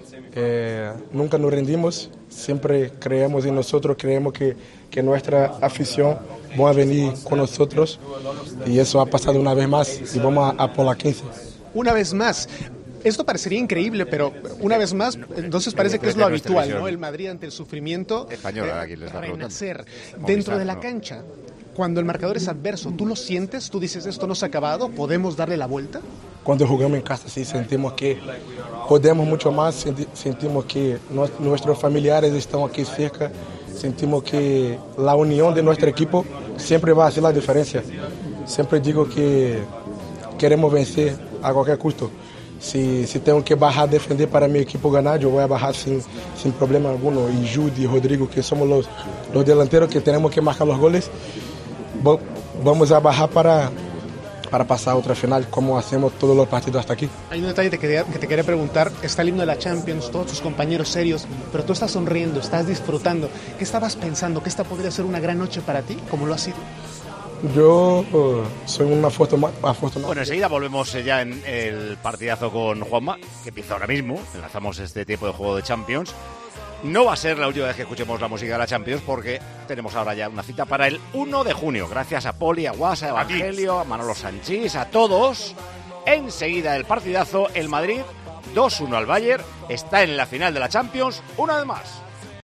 Nunca nos rendimos, siempre creemos en nosotros, creemos que nuestra afición va a venir con nosotros y eso ha pasado una vez más y vamos a por la 15. Una vez más. Esto parecería increíble, pero una vez más, entonces parece que es lo habitual, ¿no? El Madrid ante el sufrimiento, renacer dentro de la cancha. Cuando el marcador es adverso, ¿tú lo sientes? ¿Tú dices esto no se ha acabado? ¿Podemos darle la vuelta? Cuando jugamos en casa, sí, sentimos que podemos mucho más, sentimos que nuestros familiares están aquí cerca, sentimos que la unión de nuestro equipo siempre va a hacer la diferencia. Siempre digo que queremos vencer a cualquier costo. Si tengo que bajar a defender para mi equipo ganar, yo voy a bajar sin problema alguno. Y Jude y Rodrigo, que somos los delanteros que tenemos que marcar los goles, vamos a bajar para pasar a otra final, como hacemos todos los partidos hasta aquí. Hay un detalle que te quería preguntar. Está el himno de la Champions, todos tus compañeros serios, pero tú estás sonriendo, estás disfrutando. ¿Qué estabas pensando? ¿Que esta podría ser una gran noche para ti, como lo ha sido? Yo soy un afortunado. Bueno, enseguida volvemos ya en el partidazo con Juanma, que empieza ahora mismo. Enlazamos este tiempo de juego de Champions. No va a ser la última vez que escuchemos la música de la Champions, porque tenemos ahora ya una cita para el 1 de junio. Gracias a Poli, a Guasa, a Evangelio, a Manolo Sanchís, a todos. Enseguida el partidazo, el Madrid 2-1 al Bayern, está en la final de la Champions una vez más.